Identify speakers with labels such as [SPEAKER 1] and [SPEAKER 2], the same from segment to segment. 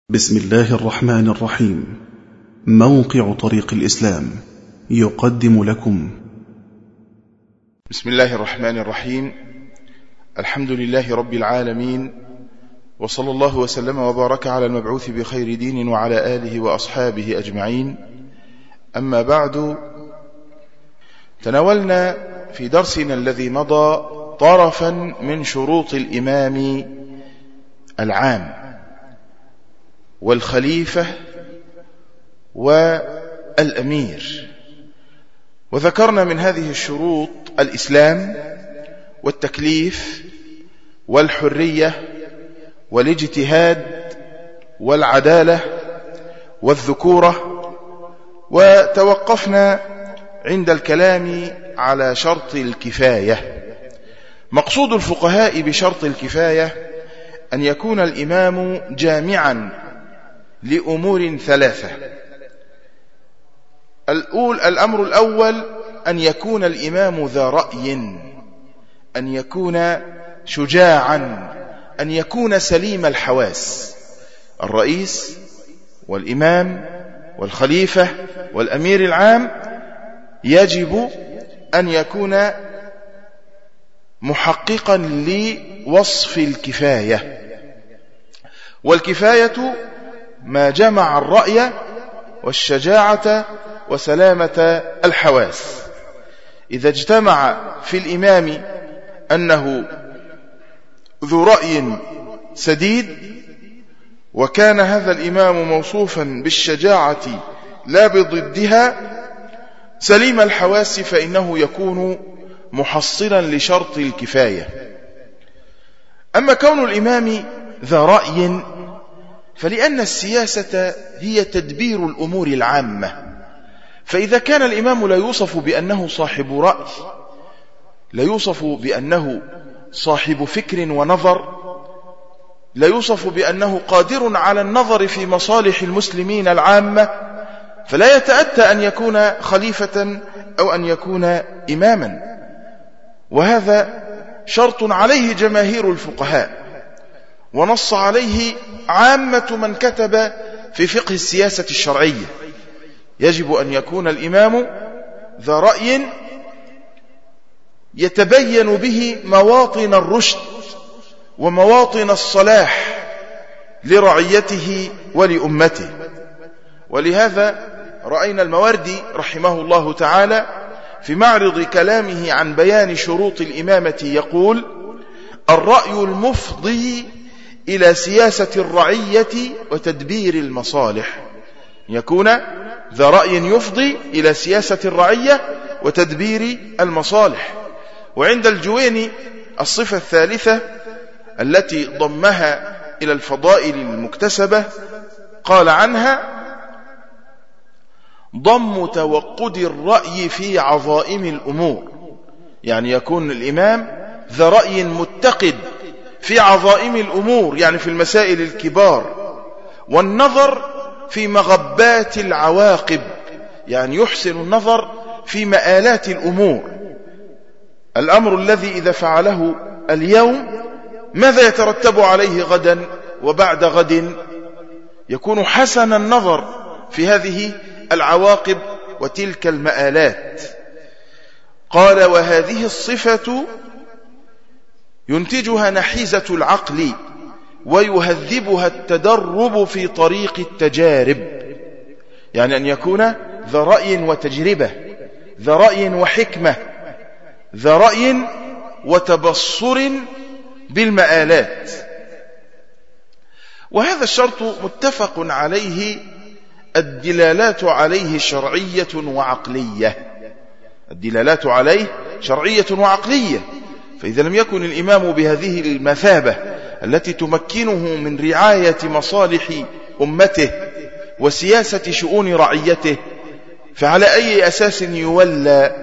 [SPEAKER 1] بسم الله الرحمن الرحيم. موقع طريق الإسلام يقدم لكم
[SPEAKER 2] بسم الله الرحمن الرحيم. الحمد لله رب العالمين، وصلى الله وسلم وبارك على المبعوث بخير دين وعلى آله وأصحابه أجمعين. أما بعد، تناولنا في درسنا الذي مضى طرفا من شروط الإمام العام والخليفة والأمير، وذكرنا من هذه الشروط الإسلام والتكليف والحرية والاجتهاد والعدالة والذكورة، وتوقفنا عند الكلام على شرط الكفاية. مقصود الفقهاء بشرط الكفاية أن يكون الإمام جامعا لأمور ثلاثة. الأمر الأول أن يكون الإمام ذا رأي، أن يكون شجاعا، أن يكون سليم الحواس. الرئيس والإمام والخليفة والأمير العام يجب أن يكون محققا لوصف الكفاية، والكفاية ما جمع الرأي والشجاعة وسلامة الحواس. إذا اجتمع في الإمام أنه ذو رأي سديد، وكان هذا الإمام موصوفا بالشجاعة لا بضدها، سليم الحواس، فإنه يكون محصلا لشرط الكفاية. أما كون الإمام ذا رأي فلأن السياسة هي تدبير الأمور العامة، فإذا كان الإمام لا يوصف بأنه صاحب رأي، لا يوصف بأنه صاحب فكر ونظر، لا يوصف بأنه قادر على النظر في مصالح المسلمين العامة، فلا يتأتى أن يكون خليفة أو أن يكون إماما. وهذا شرط عليه جماهير الفقهاء، ونص عليه عامة من كتب في فقه السياسة الشرعية. يجب أن يكون الإمام ذا رأي يتبين به مواطن الرشد ومواطن الصلاح لرعيته ولأمته. ولهذا رأينا المواردي رحمه الله تعالى في معرض كلامه عن بيان شروط الإمامة يقول: الرأي المفضي إلى سياسة الرعية وتدبير المصالح. يكون ذا رأي يفضي إلى سياسة الرعية وتدبير المصالح. وعند الجويني الصفة الثالثة التي ضمها إلى الفضائل المكتسبة قال عنها: ضم توقد الرأي في عظائم الأمور. يعني يكون الإمام ذا رأي متقد في عظائم الأمور، يعني في المسائل الكبار، والنظر في مغبات العواقب، يعني يحسن النظر في مآلات الأمور. الأمر الذي إذا فعله اليوم ماذا يترتب عليه غدا وبعد غد، يكون حسن النظر في هذه العواقب وتلك المآلات. قال: وهذه الصفة ينتجها نحيزة العقل ويهذبها التدرب في طريق التجارب. يعني أن يكون ذا رأي وتجربة، ذا رأي وحكمة، ذا رأي وتبصر بالمآلات. وهذا الشرط متفق عليه، الدلالات عليه شرعية وعقلية. الدلالات عليه شرعية وعقلية. فإذا لم يكن الإمام بهذه المثابة التي تمكنه من رعاية مصالح أمته وسياسة شؤون رعيته، فعلى أي أساس يولى؟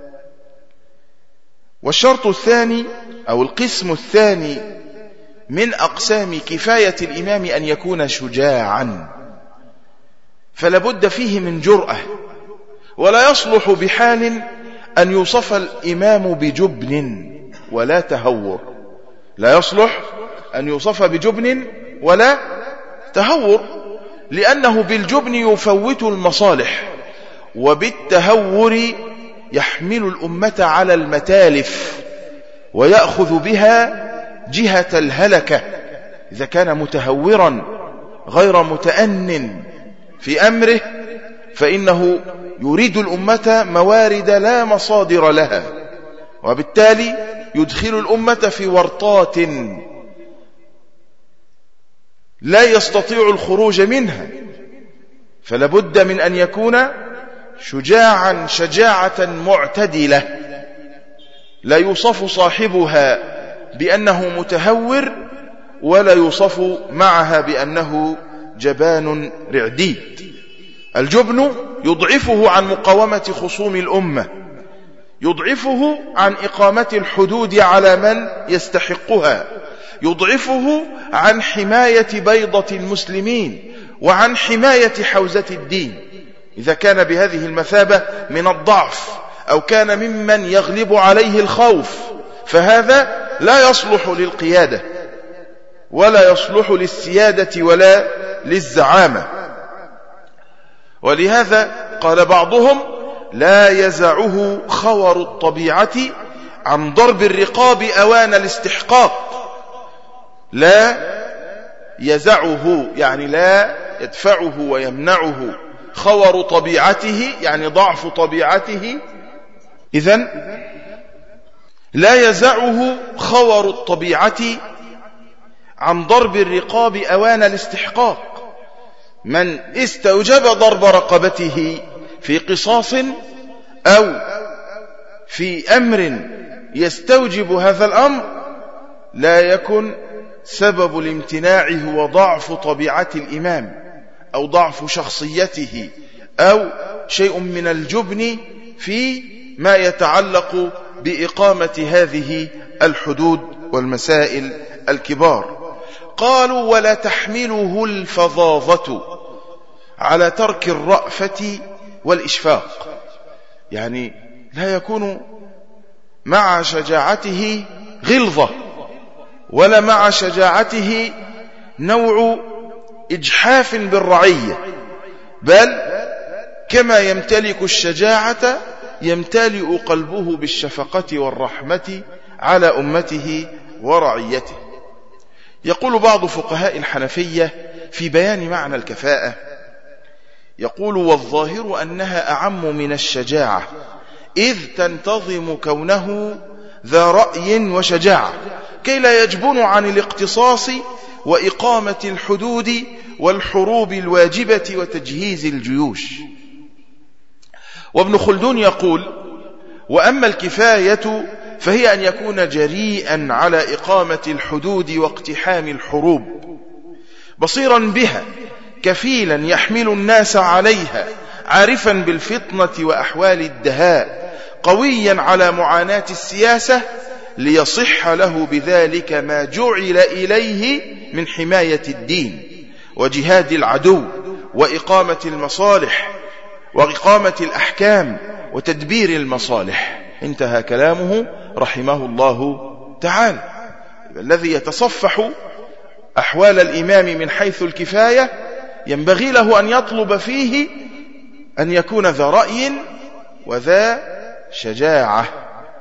[SPEAKER 2] والشرط الثاني أو القسم الثاني من أقسام كفاية الإمام أن يكون شجاعا، فلا بد فيه من جرأة، ولا يصلح بحال أن يوصف الإمام بجبن ولا تهور. لا يصلح أن يوصف بجبن ولا تهور لأنه بالجبن يفوت المصالح، وبالتهور يحمل الأمة على المتالف ويأخذ بها جهة الهلكة. إذا كان متهورا غير متأنٍ في أمره فإنه يريد الأمة موارد لا مصادر لها، وبالتالي يدخل الأمة في ورطات لا يستطيع الخروج منها. فلا بد من أن يكون شجاعا شجاعة معتدلة، لا يوصف صاحبها بأنه متهور ولا يوصف معها بأنه جبان رعديد. الجبن يضعفه عن مقاومة خصوم الأمة، يضعفه عن إقامة الحدود على من يستحقها، يضعفه عن حماية بيضة المسلمين وعن حماية حوزة الدين. إذا كان بهذه المثابة من الضعف أو كان ممن يغلب عليه الخوف فهذا لا يصلح للقيادة ولا يصلح للسيادة ولا للزعامة. ولهذا قال بعضهم: لا يزعه خور الطبيعة عن ضرب الرقاب أوان الاستحقاق. لا يزعه يعني لا يدفعه ويمنعه خور طبيعته يعني ضعف طبيعته. إذن لا يزعه خور الطبيعة عن ضرب الرقاب أوان الاستحقاق. من استوجب ضرب رقبته في قصاص أو في أمر يستوجب هذا الأمر لا يكن سبب الامتناع هو ضعف طبيعة الإمام أو ضعف شخصيته أو شيء من الجبن في ما يتعلق بإقامة هذه الحدود والمسائل الكبار. قالوا: ولا تحمله الفظاظة على ترك الرأفة والإشفاق، يعني لا يكون مع شجاعته غلظة ولا مع شجاعته نوع إجحاف بالرعية، بل كما يمتلك الشجاعة يمتلئ قلبه بالشفقة والرحمة على أمته ورعيته. يقول بعض فقهاء الحنفية في بيان معنى الكفاءة، يقول: والظاهر أنها أعم من الشجاعة، إذ تنتظم كونه ذا رأي وشجاعة كي لا يجبن عن الاقتصاص وإقامة الحدود والحروب الواجبة وتجهيز الجيوش. وابن خلدون يقول: وأما الكفاية فهي أن يكون جريئا على إقامة الحدود واقتحام الحروب، بصيرا بها، كفيلا يحمل الناس عليها، عارفا بالفطنة وأحوال الدهاء، قويا على معاناة السياسة ليصح له بذلك ما جعل إليه من حماية الدين وجهاد العدو وإقامة المصالح وإقامة الأحكام وتدبير المصالح. انتهى كلامه رحمه الله تعالى. الذي يتصفح أحوال الإمام من حيث الكفاية ينبغي له أن يطلب فيه أن يكون ذا رأي وذا شجاعة،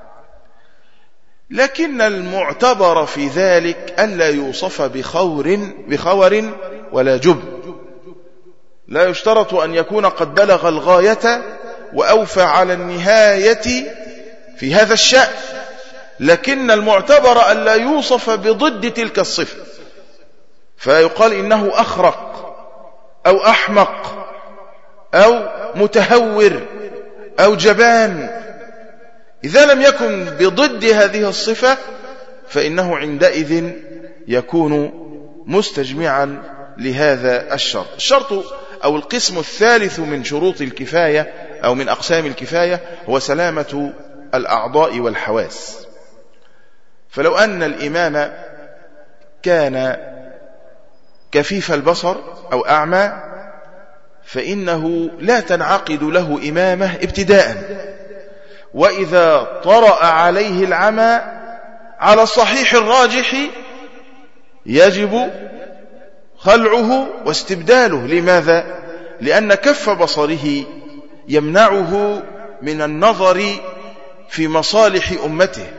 [SPEAKER 2] لكن المعتبر في ذلك ألا يوصف بخور ولا جبن. لا يشترط أن يكون قد بلغ الغاية وأوفى على النهاية في هذا الشأن، لكن المعتبر ألا يوصف بضد تلك الصفة، فيقال إنه أخرق أو أحمق أو متهور أو جبان. إذا لم يكن بضد هذه الصفة فإنه عندئذ يكون مستجمعا لهذا الشرط. الشرط أو القسم الثالث من شروط الكفاية أو من أقسام الكفاية هو سلامة الأعضاء والحواس. فلو أن الإمام كان كفيف البصر أو أعمى فإنه لا تنعقد له إمامة ابتداء، وإذا طرأ عليه العمى على الصحيح الراجح يجب خلعه واستبداله. لماذا؟ لأن كف بصره يمنعه من النظر في مصالح أمته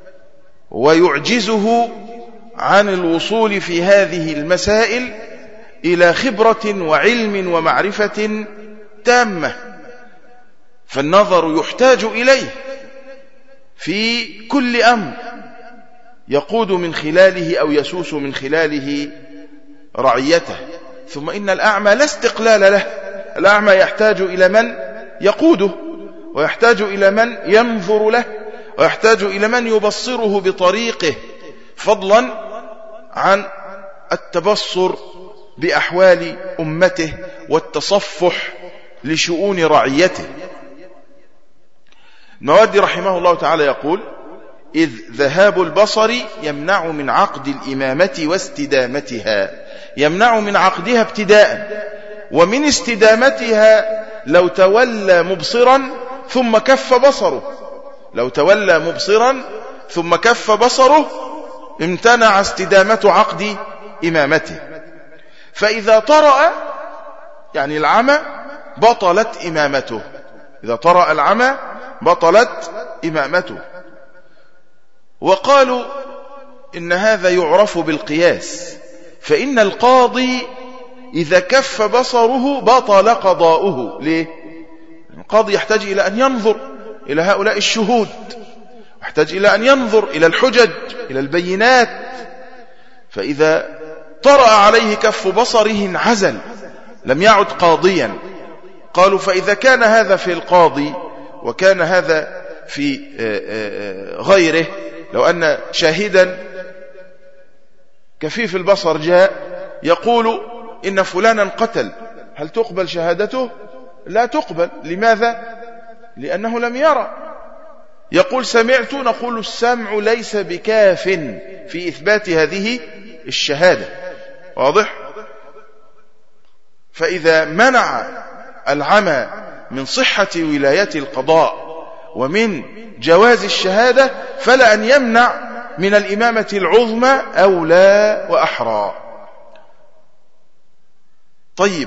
[SPEAKER 2] ويعجزه عن الوصول في هذه المسائل إلى خبرة وعلم ومعرفة تامة. فالنظر يحتاج إليه في كل أمر يقود من خلاله أو يسوس من خلاله رعيته. ثم إن الأعمى لا استقلال له، الأعمى يحتاج إلى من يقوده، ويحتاج إلى من ينظر له، ويحتاج إلى من يبصره بطريقه، فضلا عن التبصر بأحوال أمته والتصفح لشؤون رعيته. الماوردي رحمه الله تعالى يقول: إذ ذهاب البصر يمنع من عقد الإمامة واستدامتها، يمنع من عقدها ابتداء، ومن استدامتها لو تولى مبصرا ثم كف بصره، لو تولى مبصرا ثم كف بصره امتنع استدامة عقد إمامته. فإذا طرأ يعني العمى بطلت إمامته، إذا طرأ العمى بطلت إمامته. وقالوا إن هذا يعرف بالقياس، فإن القاضي إذا كف بصره بطل قضاؤه. ليه؟ القاضي يحتاج إلى أن ينظر إلى هؤلاء الشهود، يحتاج إلى أن ينظر إلى الحجج، إلى البينات. فإذا طرأ عليه كف بصره انعزل، لم يعد قاضيا. قالوا فإذا كان هذا في القاضي وكان هذا في غيره، لو أن شاهدا كفيف البصر جاء يقول إن فلانا قتل، هل تقبل شهادته؟ لا تقبل. لماذا؟ لأنه لم يرى. يقول سمعت، نقول السمع ليس بكاف في إثبات هذه الشهادة. واضح؟ فإذا منع العمى من صحة ولاية القضاء ومن جواز الشهادة، فلا أن يمنع من الإمامة العظمى أولى وأحرى. طيب،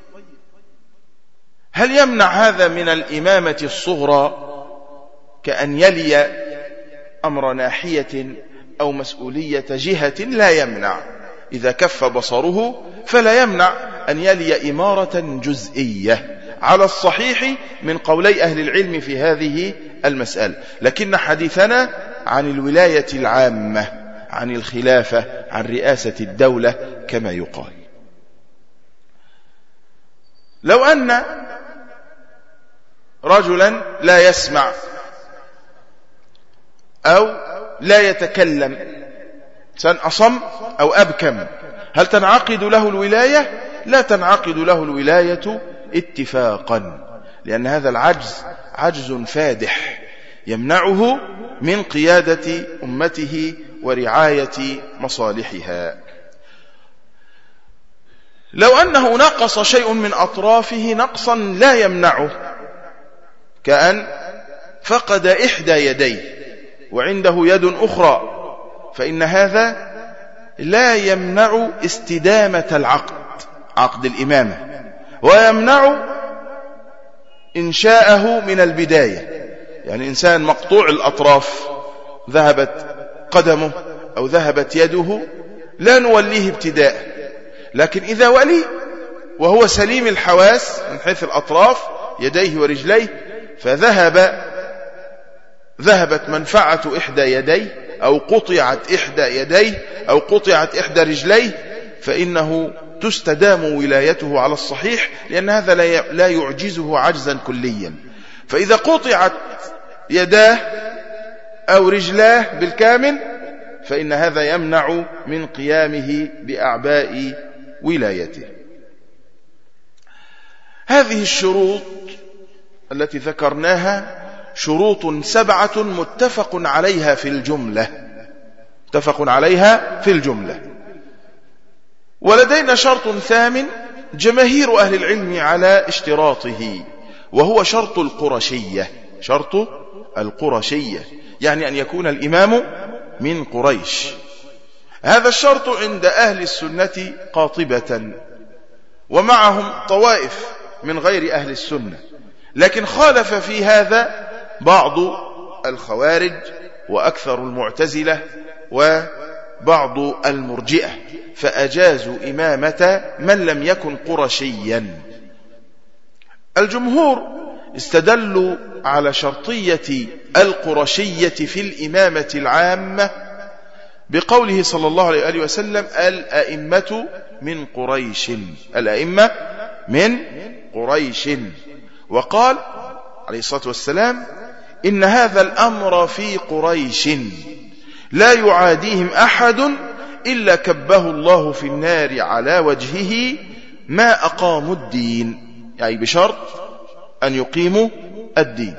[SPEAKER 2] هل يمنع هذا من الإمامة الصغرى كأن يلي أمر ناحية أو مسؤولية جهة؟ لا يمنع. إذا كف بصره فلا يمنع أن يلي إمارة جزئية على الصحيح من قولي أهل العلم في هذه المسألة. لكن حديثنا عن الولاية العامة، عن الخلافة، عن رئاسة الدولة كما يقال. لو أن رجلا لا يسمع أو لا يتكلم، إنسان أصم أو أبكم، هل تنعقد له الولاية؟ لا تنعقد له الولاية اتفاقا، لأن هذا العجز عجز فادح يمنعه من قيادة أمته ورعاية مصالحها. لو أنه نقص شيء من أطرافه نقصا لا يمنعه، كأن فقد إحدى يديه وعنده يد أخرى، فإن هذا لا يمنع استدامة العقد، عقد الإمامة، ويمنع إنشاءه من البداية. يعني إنسان مقطوع الأطراف ذهبت قدمه أو ذهبت يده لا نوليه ابتداء، لكن إذا ولي وهو سليم الحواس من حيث الأطراف يديه ورجليه، ذهبت منفعة إحدى يديه أو قطعت إحدى يديه أو قطعت إحدى رجليه، فإنه تستدام ولايته على الصحيح، لأن هذا لا يعجزه عجزا كليا. فإذا قطعت يداه أو رجلاه بالكامل فإن هذا يمنع من قيامه بأعباء ولايته. هذه الشروط التي ذكرناها شروط 7 متفق عليها في الجملة، متفق عليها في الجملة. ولدينا شرط ثامن جماهير أهل العلم على اشتراطه، وهو شرط القرشية. شرط القرشية يعني أن يكون الإمام من قريش. هذا الشرط عند أهل السنة قاطبة، ومعهم طوائف من غير أهل السنة، لكن خالف في هذا بعض الخوارج وأكثر المعتزلة وبعض المرجئة، فأجازوا إمامة من لم يكن قرشيا. الجمهور استدلوا على شرطية القرشية في الإمامة العامة بقوله صلى الله عليه وسلم: الأئمة من قريش، الأئمة من قريش. وقال عليه الصلاة والسلام: إن هذا الأمر في قريش لا يعاديهم أحد إلا كبه الله في النار على وجهه ما أقاموا الدين، يعني بشرط أن يقيموا الدين.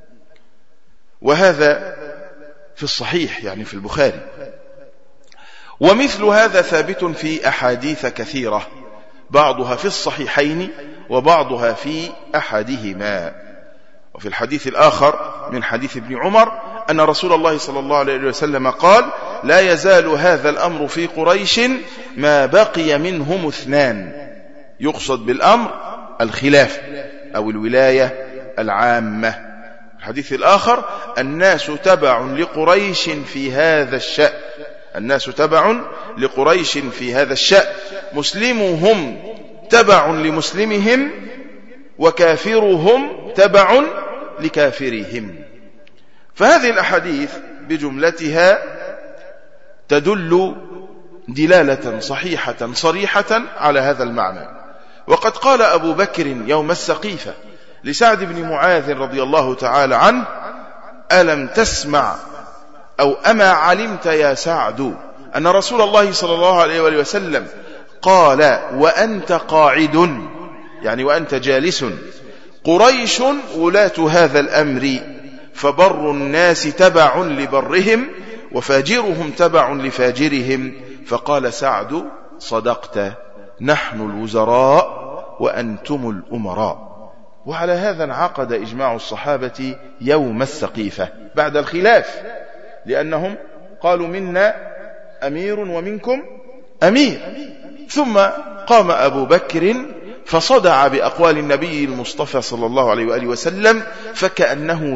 [SPEAKER 2] وهذا في الصحيح، يعني في البخاري. ومثل هذا ثابت في أحاديث كثيرة، بعضها في الصحيحين وبعضها في أحدهما. وفي الحديث الآخر من حديث ابن عمر أن رسول الله صلى الله عليه وسلم قال: لا يزال هذا الأمر في قريش ما بقي منهم اثنان. يقصد بالأمر الخلافة أو الولاية العامة. الحديث الآخر: الناس تبع لقريش في هذا الشأن، الناس تبع لقريش في هذا الشأن، مسلمهم تبع لمسلمهم وكافرهم تبع لكافرهم. فهذه الأحاديث بجملتها تدل دلالة صحيحة صريحة على هذا المعنى. وقد قال أبو بكر يوم السقيفة لسعد بن معاذ رضي الله تعالى عنه: ألم تسمع أو أما علمت يا سعد أن رسول الله صلى الله عليه وسلم قال وأنت قاعد، يعني وأنت جالس: قريش ولاة هذا الأمر، فبر الناس تبع لبرهم وفاجرهم تبع لفاجرهم. فقال سعد: صدقت، نحن الوزراء وأنتم الأمراء. وعلى هذا انعقد إجماع الصحابة يوم السقيفة بعد الخلاف، لأنهم قالوا: منا أمير ومنكم أمير. ثم قام أبو بكر فصدع بأقوال النبي المصطفى صلى الله عليه وآله وسلم، فكأنه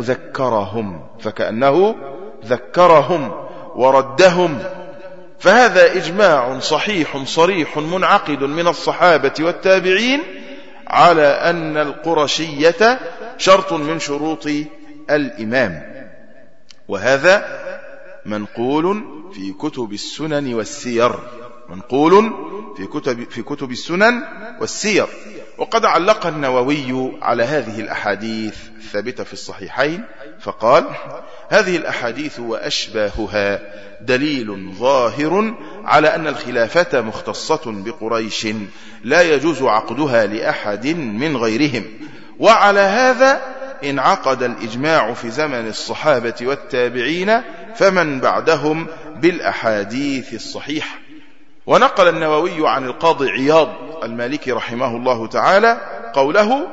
[SPEAKER 2] ذكرهم وردهم. فهذا إجماع صحيح صريح منعقد من الصحابة والتابعين على أن القرشية شرط من شروط الإمام. وهذا منقول في كتب السنن والسير، منقول في كتب السنن والسير. وقد علق النووي على هذه الأحاديث الثابتة في الصحيحين فقال: هذه الأحاديث وأشباهها دليل ظاهر على أن الخلافة مختصة بقريش لا يجوز عقدها لأحد من غيرهم. وعلى هذا انعقد الإجماع في زمن الصحابة والتابعين فمن بعدهم بالأحاديث الصحيحة. ونقل النووي عن القاضي عياض المالكي رحمه الله تعالى قوله: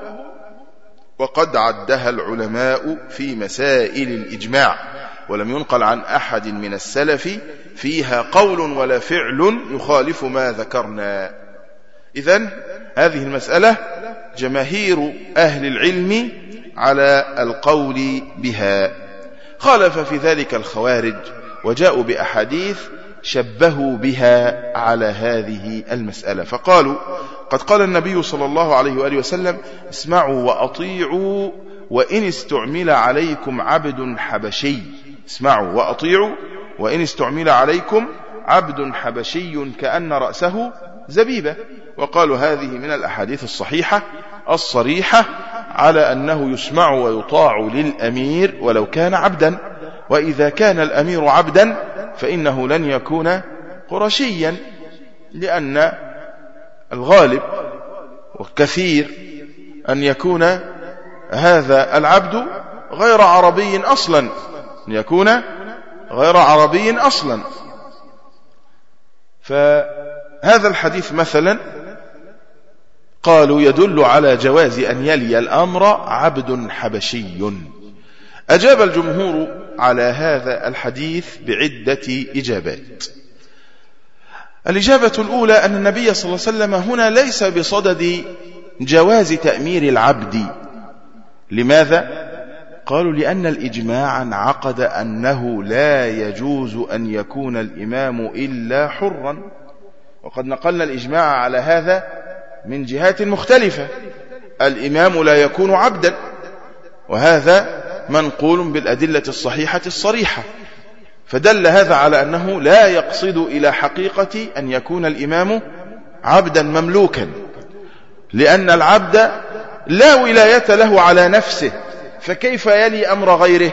[SPEAKER 2] وقد عدها العلماء في مسائل الإجماع، ولم ينقل عن أحد من السلف فيها قول ولا فعل يخالف ما ذكرنا. إذن هذه المسألة جماهير أهل العلم على القول بها. خالف في ذلك الخوارج وجاءوا بأحاديث شبهوا بها على هذه المسألة، فقالوا: قد قال النبي صلى الله عليه وآله وسلم: اسمعوا وأطيعوا وإن استعمل عليكم عبد حبشي. اسمعوا وأطيعوا وإن استعمل عليكم عبد حبشي كأن رأسه زبيبة. وقالوا هذه من الأحاديث الصحيحة الصريحة على أنه يسمع ويطاع للأمير ولو كان عبدا، وإذا كان الأمير عبدا فإنه لن يكون قرشيا، لأن الغالب والكثير أن يكون هذا العبد غير عربي أصلا، أن يكون غير عربي أصلا. فهذا الحديث مثلا قالوا يدل على جواز أن يلي الأمر عبد حبشي. أجاب الجمهور على هذا الحديث بعدة إجابات. الإجابة الأولى أن النبي صلى الله عليه وسلم هنا ليس بصدد جواز تأمير العبد. لماذا؟ قالوا لأن الإجماع انعقد أنه لا يجوز أن يكون الإمام إلا حرا، وقد نقلنا الإجماع على هذا من جهات مختلفة. الإمام لا يكون عبدا، وهذا منقول بالأدلة الصحيحة الصريحة، فدل هذا على أنه لا يقصد إلى حقيقة أن يكون الإمام عبدا مملوكا، لأن العبد لا ولاية له على نفسه، فكيف يلي أمر غيره؟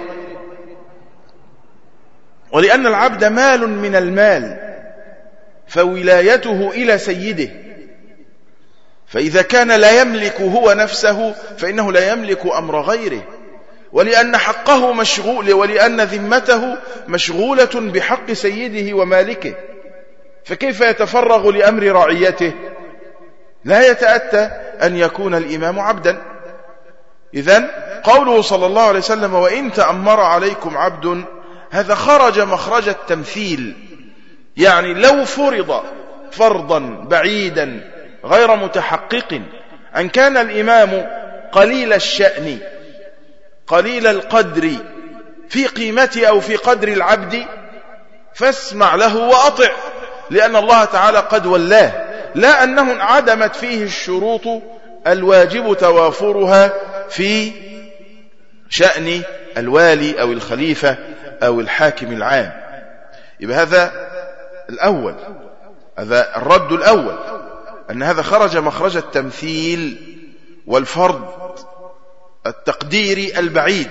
[SPEAKER 2] ولأن العبد مال من المال، فولايته إلى سيده، فإذا كان لا يملك هو نفسه فإنه لا يملك أمر غيره، ولأن حقه مشغول، ولأن ذمته مشغولة بحق سيده ومالكه، فكيف يتفرغ لأمر رعيته؟ لا يتأتى أن يكون الإمام عبدا. إذن قوله صلى الله عليه وسلم وإن تأمر عليكم عبد، هذا خرج مخرج التمثيل، يعني لو فرض فرضا بعيدا غير متحقق أن كان الإمام قليل الشأن قليل القدر في قيمته أو في قدر العبد، فاسمع له وأطع، لأن الله تعالى قد ولاه، لا أنه انعدمت فيه الشروط الواجب توافرها في شأن الوالي أو الخليفة أو الحاكم العام. يبقى هذا الأول، هذا الرد الأول، أن هذا خرج مخرج التمثيل والفرض التقديري البعيد.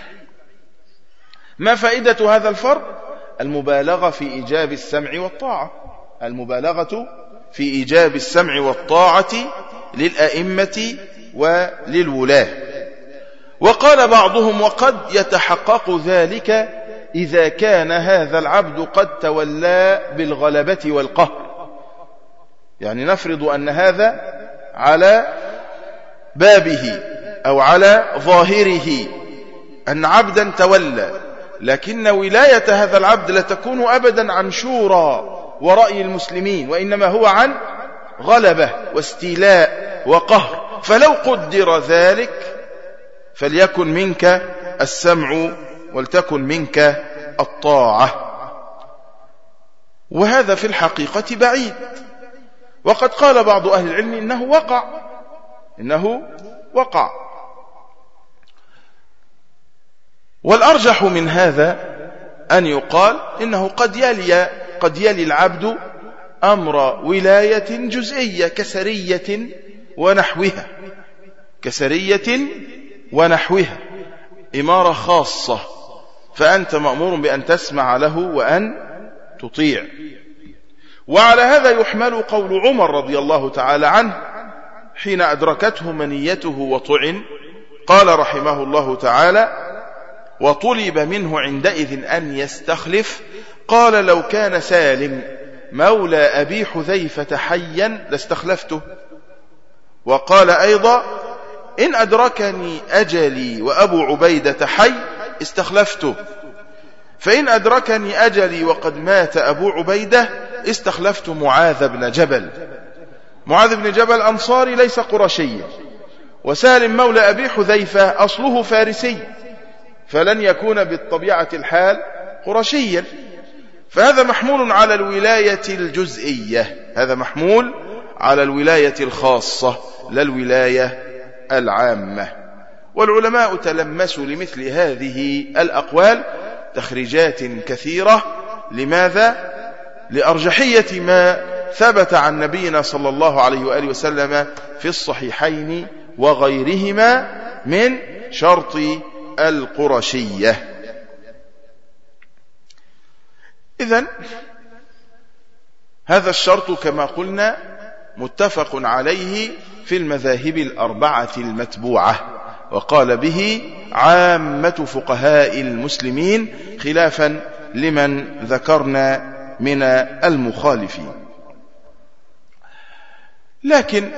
[SPEAKER 2] ما فائدة هذا الفرض؟ المبالغة في إيجاب السمع والطاعة، المبالغة في إيجاب السمع والطاعة للأئمة وللولاة. وقال بعضهم وقد يتحقق ذلك إذا كان هذا العبد قد تولى بالغلبة والقهر، يعني نفرض أن هذا على بابه أو على ظاهره أن عبدا تولى، لكن ولاية هذا العبد لا تكون أبدا عن شورى ورأي المسلمين، وإنما هو عن غلبة واستيلاء وقهر، فلو قدر ذلك فليكن منك السمع ولتكن منك الطاعة. وهذا في الحقيقة بعيد، وقد قال بعض أهل العلم إنه وقع. والأرجح من هذا أن يقال إنه قد يلي العبد أمر ولاية جزئية كسرية ونحوها إمارة خاصة، فأنت مأمور بأن تسمع له وأن تطيع. وعلى هذا يحمل قول عمر رضي الله تعالى عنه حين أدركته منيته وطعن، قال رحمه الله تعالى وطلب منه عندئذ أن يستخلف، قال لو كان سالم مولى أبي حذيفة حيا لاستخلفته. وقال أيضا إن أدركني أجلي وأبو عبيدة حي استخلفته، فإن أدركني أجلي وقد مات أبو عبيدة استخلفت معاذ بن جبل. معاذ بن جبل أنصاري ليس قرشيا، وسالم مولى أبي حذيفة أصله فارسي، فلن يكون بالطبيعة الحال قرشيا، فهذا محمول على الولاية الجزئية، هذا محمول على الولاية الخاصة لا الولاية العامة. والعلماء تلمسوا لمثل هذه الأقوال تخريجات كثيرة. لماذا؟ لأرجحية ما ثبت عن نبينا صلى الله عليه وآله وسلم في الصحيحين وغيرهما من شرط القرشية. إذن هذا الشرط كما قلنا متفق عليه في المذاهب الأربعة المتبوعة، وقال به عامة فقهاء المسلمين خلافا لمن ذكرنا من المخالفين. لكن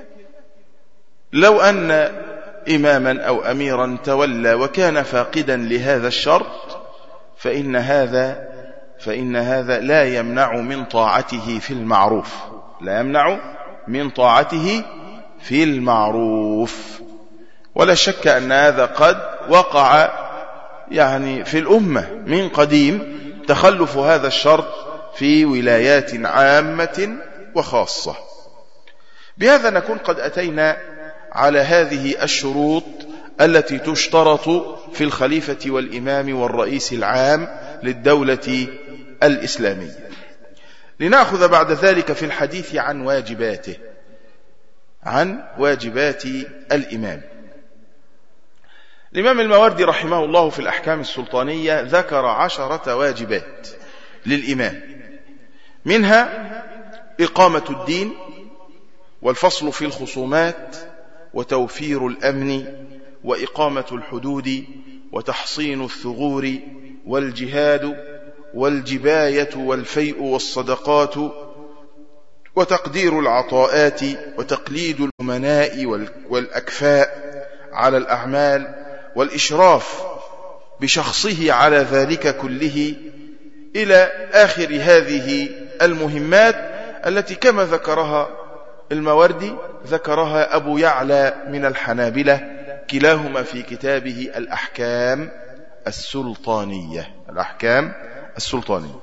[SPEAKER 2] لو أن إماما أو أميرا تولى وكان فاقدا لهذا الشرط، فإن هذا فإن هذا لا يمنع من طاعته في المعروف، لا يمنع من طاعته في المعروف. ولا شك أن هذا قد وقع يعني في الأمة من قديم تخلف هذا الشرط في ولايات عامة وخاصة. بهذا نكون قد أتينا على هذه الشروط التي تشترط في الخليفة والإمام والرئيس العام للدولة الإسلامية. لنأخذ بعد ذلك في الحديث عن واجباته، عن واجبات الإمام. الإمام الماوردي رحمه الله في الأحكام السلطانية ذكر 10 واجبات للإمام، منها إقامة الدين والفصل في الخصومات وتوفير الأمن وإقامة الحدود وتحصين الثغور والجهاد والجباية والفيء والصدقات وتقدير العطاءات وتقليد الأمناء والأكفاء على الأعمال والإشراف بشخصه على ذلك كله، إلى آخر هذه المهمات التي كما ذكرها الماوردي ذكرها أبو يعلى من الحنابلة كلاهما في كتابه الأحكام السلطانية. الأحكام السلطانية.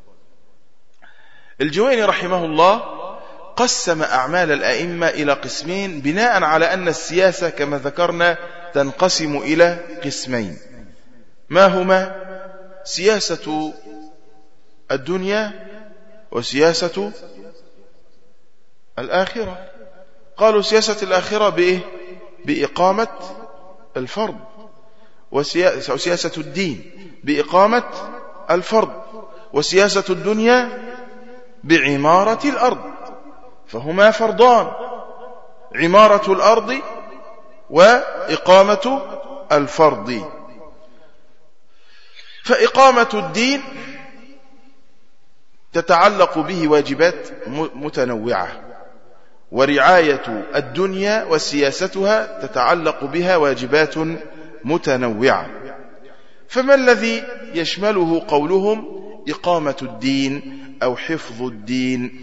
[SPEAKER 2] الجويني رحمه الله قسم أعمال الأئمة إلى قسمين بناء على أن السياسة كما ذكرنا تنقسم إلى قسمين، ما هما؟ سياسة الدنيا وسياسة الآخرة. قالوا سياسة الآخرة بإيه؟ بإقامة الفرض، وسياسة الدين بإقامة الفرض، وسياسة الدنيا بعمارة الأرض، فهما فرضان: عمارة الأرض وإقامة الفرض. فإقامة الدين تتعلق به واجبات متنوعة، ورعاية الدنيا وسياستها تتعلق بها واجبات متنوعة. فما الذي يشمله قولهم إقامة الدين أو حفظ الدين؟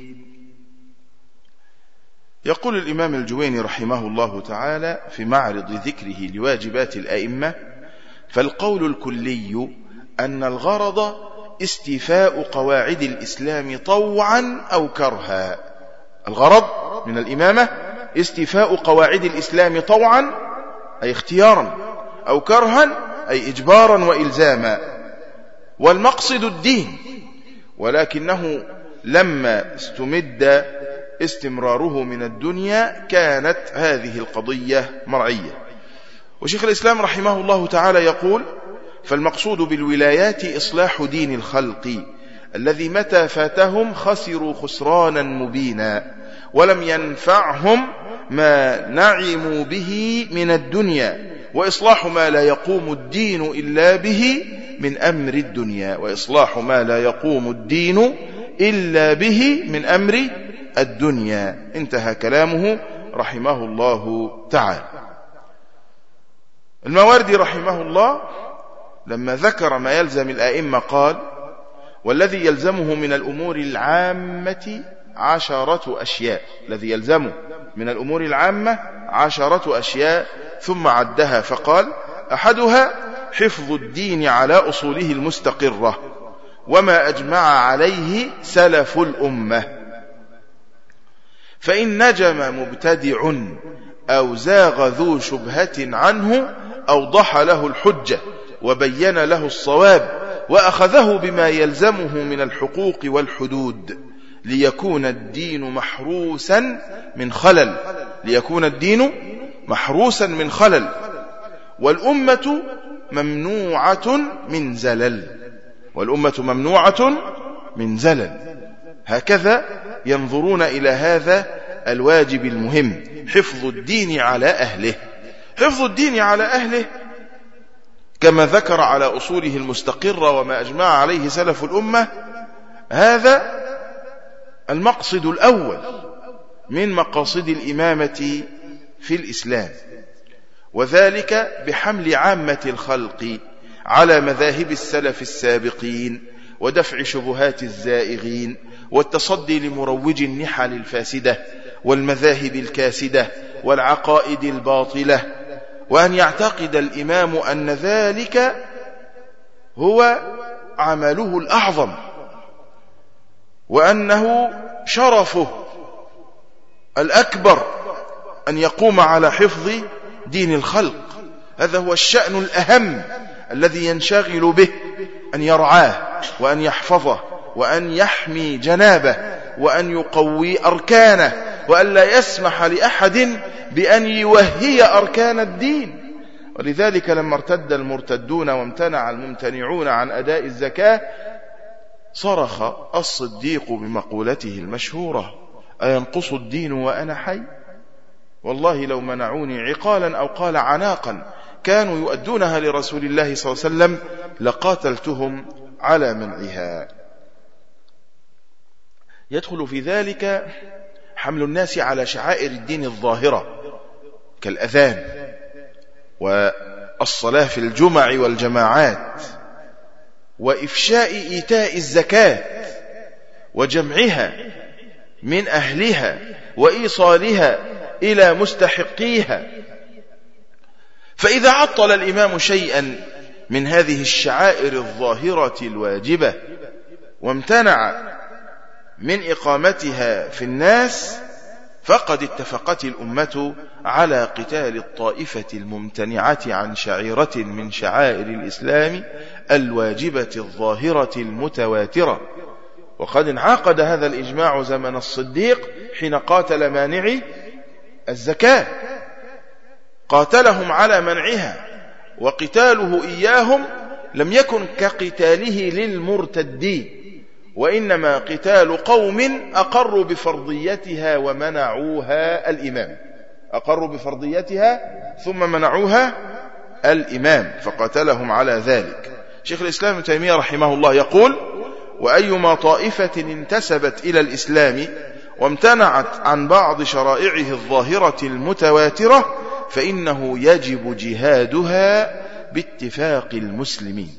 [SPEAKER 2] يقول الإمام الجويني رحمه الله تعالى في معرض ذكره لواجبات الأئمة: فالقول الكلي أن الغرض استيفاء قواعد الإسلام طوعا أو كرها. الغرض من الإمامة استيفاء قواعد الإسلام طوعا أي اختيارا، أو كرها أي إجبارا وإلزاما، والمقصد الدين، ولكنه لما استمد استمراره من الدنيا كانت هذه القضية مرعية. وشيخ الإسلام رحمه الله تعالى يقول: فالمقصود بالولايات إصلاح دين الخلق الذي متى فاتهم خسروا خسرانا مبينا، ولم ينفعهم ما نعموا به من الدنيا، وإصلاح ما لا يقوم الدين إلا به من أمر الدنيا، وإصلاح ما لا يقوم الدين إلا به من أمر الدنيا. انتهى كلامه رحمه الله تعالى. الماوردي رحمه الله لما ذكر ما يلزم الآئمة قال: والذي يلزمه من الأمور العامة 10 أشياء. الذي يلزمه من الأمور العامة 10 أشياء، ثم عدها فقال: أحدها حفظ الدين على أصوله المستقرة وما أجمع عليه سلف الأمة، فإن نجم مبتدع أو زاغ ذو شبهة عنه أوضح له الحجة وبين له الصواب وأخذه بما يلزمه من الحقوق والحدود ليكون الدين محروسا من خلل، ليكون الدين محروسا من خلل، والأمة ممنوعة من زلل، والأمة ممنوعة من زلل. هكذا ينظرون إلى هذا الواجب المهم: حفظ الدين على أهله. حفظ الدين على أهله كما ذكر على أصوله المستقرة وما أجمع عليه سلف الأمة، هذا المقصد الأول من مقاصد الإمامة في الإسلام، وذلك بحمل عامة الخلق على مذاهب السلف السابقين ودفع شبهات الزائغين، والتصدي لمروج النحل الفاسدة والمذاهب الكاسدة والعقائد الباطلة، وأن يعتقد الإمام أن ذلك هو عمله الأعظم، وأنه شرفه الأكبر أن يقوم على حفظ دين الخلق. هذا هو الشأن الأهم الذي ينشغل به، أن يرعاه وأن يحفظه وأن يحمي جنابه وأن يقوي أركانه، وأن لا يسمح لأحد بأن يوهي أركان الدين. ولذلك لما ارتد المرتدون وامتنع الممتنعون عن أداء الزكاة، صرخ الصديق بمقولته المشهورة: أينقص الدين وأنا حي؟ والله لو منعوني عقالا أو قال عناقا كانوا يؤدونها لرسول الله صلى الله عليه وسلم لقاتلتهم على منعها. يدخل في ذلك حمل الناس على شعائر الدين الظاهرة كالأذان والصلاة في الجمع والجماعات، وإفشاء إيتاء الزكاة وجمعها من أهلها وإيصالها إلى مستحقيها. فإذا عطل الإمام شيئا من هذه الشعائر الظاهرة الواجبة وامتنع من إقامتها في الناس، فقد اتفقت الأمة على قتال الطائفة الممتنعة عن شعيرة من شعائر الإسلام الواجبة الظاهرة المتواترة. وقد انعقد هذا الإجماع زمن الصديق حين قاتل مانعي الزكاة، قاتلهم على منعها، وقتاله إياهم لم يكن كقتاله للمرتدين، وإنما قتال قوم أقروا بفرضيتها ومنعوها الإمام، أقروا بفرضيتها ثم منعوها الإمام فقتلهم على ذلك. شيخ الإسلام ابن تيمية رحمه الله يقول: وأيما طائفة انتسبت إلى الإسلام وامتنعت عن بعض شرائعه الظاهرة المتواترة فإنه يجب جهادها باتفاق المسلمين.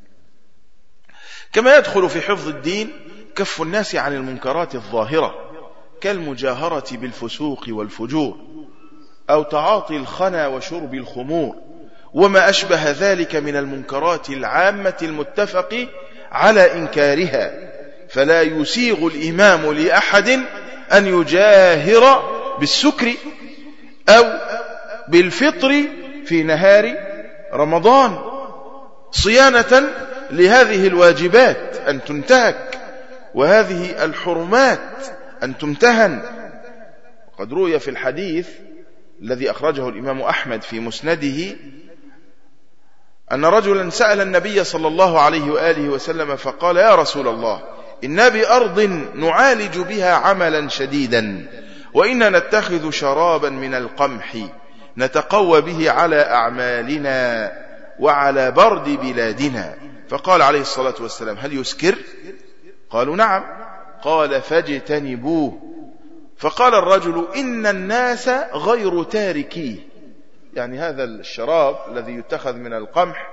[SPEAKER 2] كما يدخل في حفظ الدين كف الناس عن المنكرات الظاهرة كالمجاهرة بالفسوق والفجور، أو تعاطي الخنا وشرب الخمور، وما أشبه ذلك من المنكرات العامة المتفق على إنكارها. فلا يسيغ الإمام لأحد أن يجاهر بالسكر أو بالفطر في نهار رمضان صيانة لهذه الواجبات أن تنتهك، وهذه الحرمات أن تمتهن. وقد روي في الحديث الذي أخرجه الإمام أحمد في مسنده أن رجلا سأل النبي صلى الله عليه وآله وسلم فقال: يا رسول الله، إنا بأرض نعالج بها عملا شديدا، وإنا نتخذ شرابا من القمح نتقوى به على أعمالنا وعلى برد بلادنا. فقال عليه الصلاة والسلام: هل يسكر؟ قالوا: نعم. قال: فاجتنبوه. فقال الرجل: إن الناس غير تاركيه، يعني هذا الشراب الذي يتخذ من القمح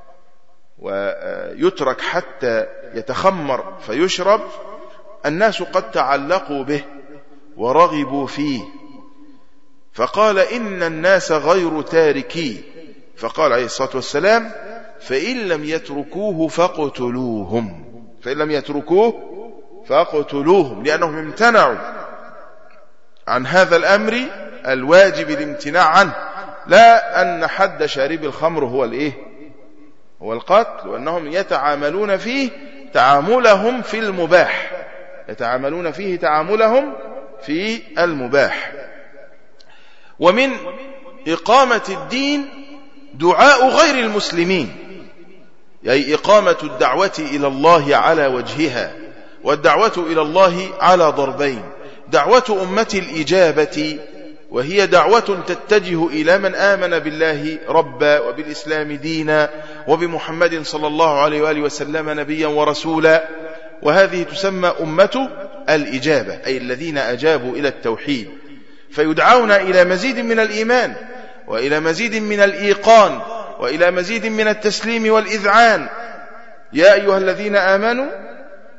[SPEAKER 2] ويترك حتى يتخمر فيشرب، الناس قد تعلقوا به ورغبوا فيه. فقال: إن الناس غير تاركيه. فقال عليه الصلاة والسلام: فإن لم يتركوه فاقتلوهم، فإن لم يتركوه فاقتلوهم، لأنهم امتنعوا عن هذا الأمر الواجب الامتناع عنه، لا أن حد شارب الخمر هو الإيه؟ هو القتل، وأنهم يتعاملون فيه تعاملهم في المباح، يتعاملون فيه تعاملهم في المباح. ومن إقامة الدين دعاء غير المسلمين، أي إقامة الدعوة إلى الله على وجهها، والدعوة إلى الله على ضربين: دعوة أمة الإجابة، وهي دعوة تتجه إلى من آمن بالله ربا وبالإسلام دينا وبمحمد صلى الله عليه وآله وسلم نبيا ورسولا، وهذه تسمى أمة الإجابة، أي الذين أجابوا إلى التوحيد، فيدعون إلى مزيد من الإيمان وإلى مزيد من الإيقان وإلى مزيد من التسليم والإذعان. يا أيها الذين آمنوا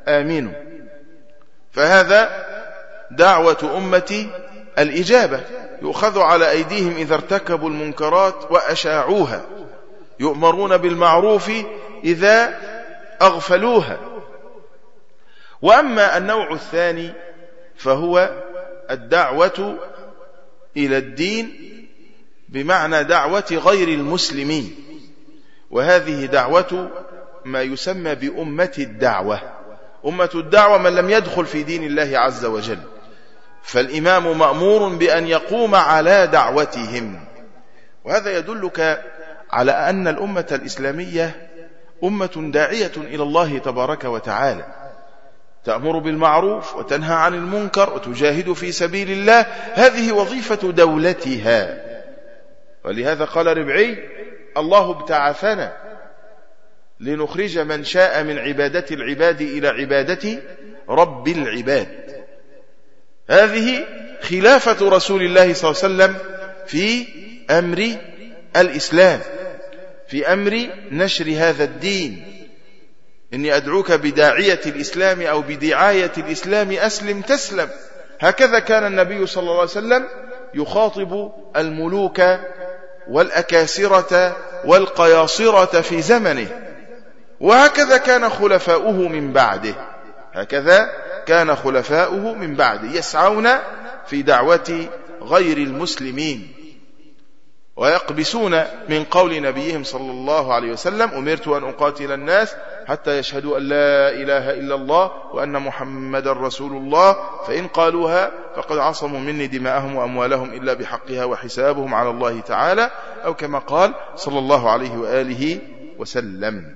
[SPEAKER 2] آمنوا. فهذا دعوة أمتي الإجابة، يؤخذ على أيديهم إذا ارتكبوا المنكرات وأشاعوها، يؤمرون بالمعروف إذا أغفلوها. وأما النوع الثاني فهو الدعوة إلى الدين بمعنى دعوة غير المسلمين، وهذه دعوة ما يسمى بأمة الدعوة. أمة الدعوة من لم يدخل في دين الله عز وجل، فالإمام مأمور بأن يقوم على دعوتهم. وهذا يدلك على أن الأمة الإسلامية أمة داعية إلى الله تبارك وتعالى، تأمر بالمعروف وتنهى عن المنكر وتجاهد في سبيل الله، هذه وظيفة دولتها. ولهذا قال ربعي: الله ابتعثنا لنخرج من شاء من عبادة العباد إلى عبادة رب العباد. هذه خلافة رسول الله صلى الله عليه وسلم في أمر الإسلام، في أمر نشر هذا الدين. إني أدعوك بداعية الإسلام أو بدعاية الإسلام أسلم تسلم. هكذا كان النبي صلى الله عليه وسلم يخاطب الملوك والأكاسرة والقياصرة في زمنه، وهكذا كان خلفاؤه من بعده، هكذا كان خلفاؤه من بعده يسعون في دعوة غير المسلمين، ويقبسون من قول نبيهم صلى الله عليه وسلم: أمرت أن أقاتل الناس حتى يشهدوا أن لا إله إلا الله وأن محمد رسول الله، فإن قالوها فقد عصموا مني دماءهم وأموالهم إلا بحقها وحسابهم على الله تعالى، أو كما قال صلى الله عليه وآله وسلم.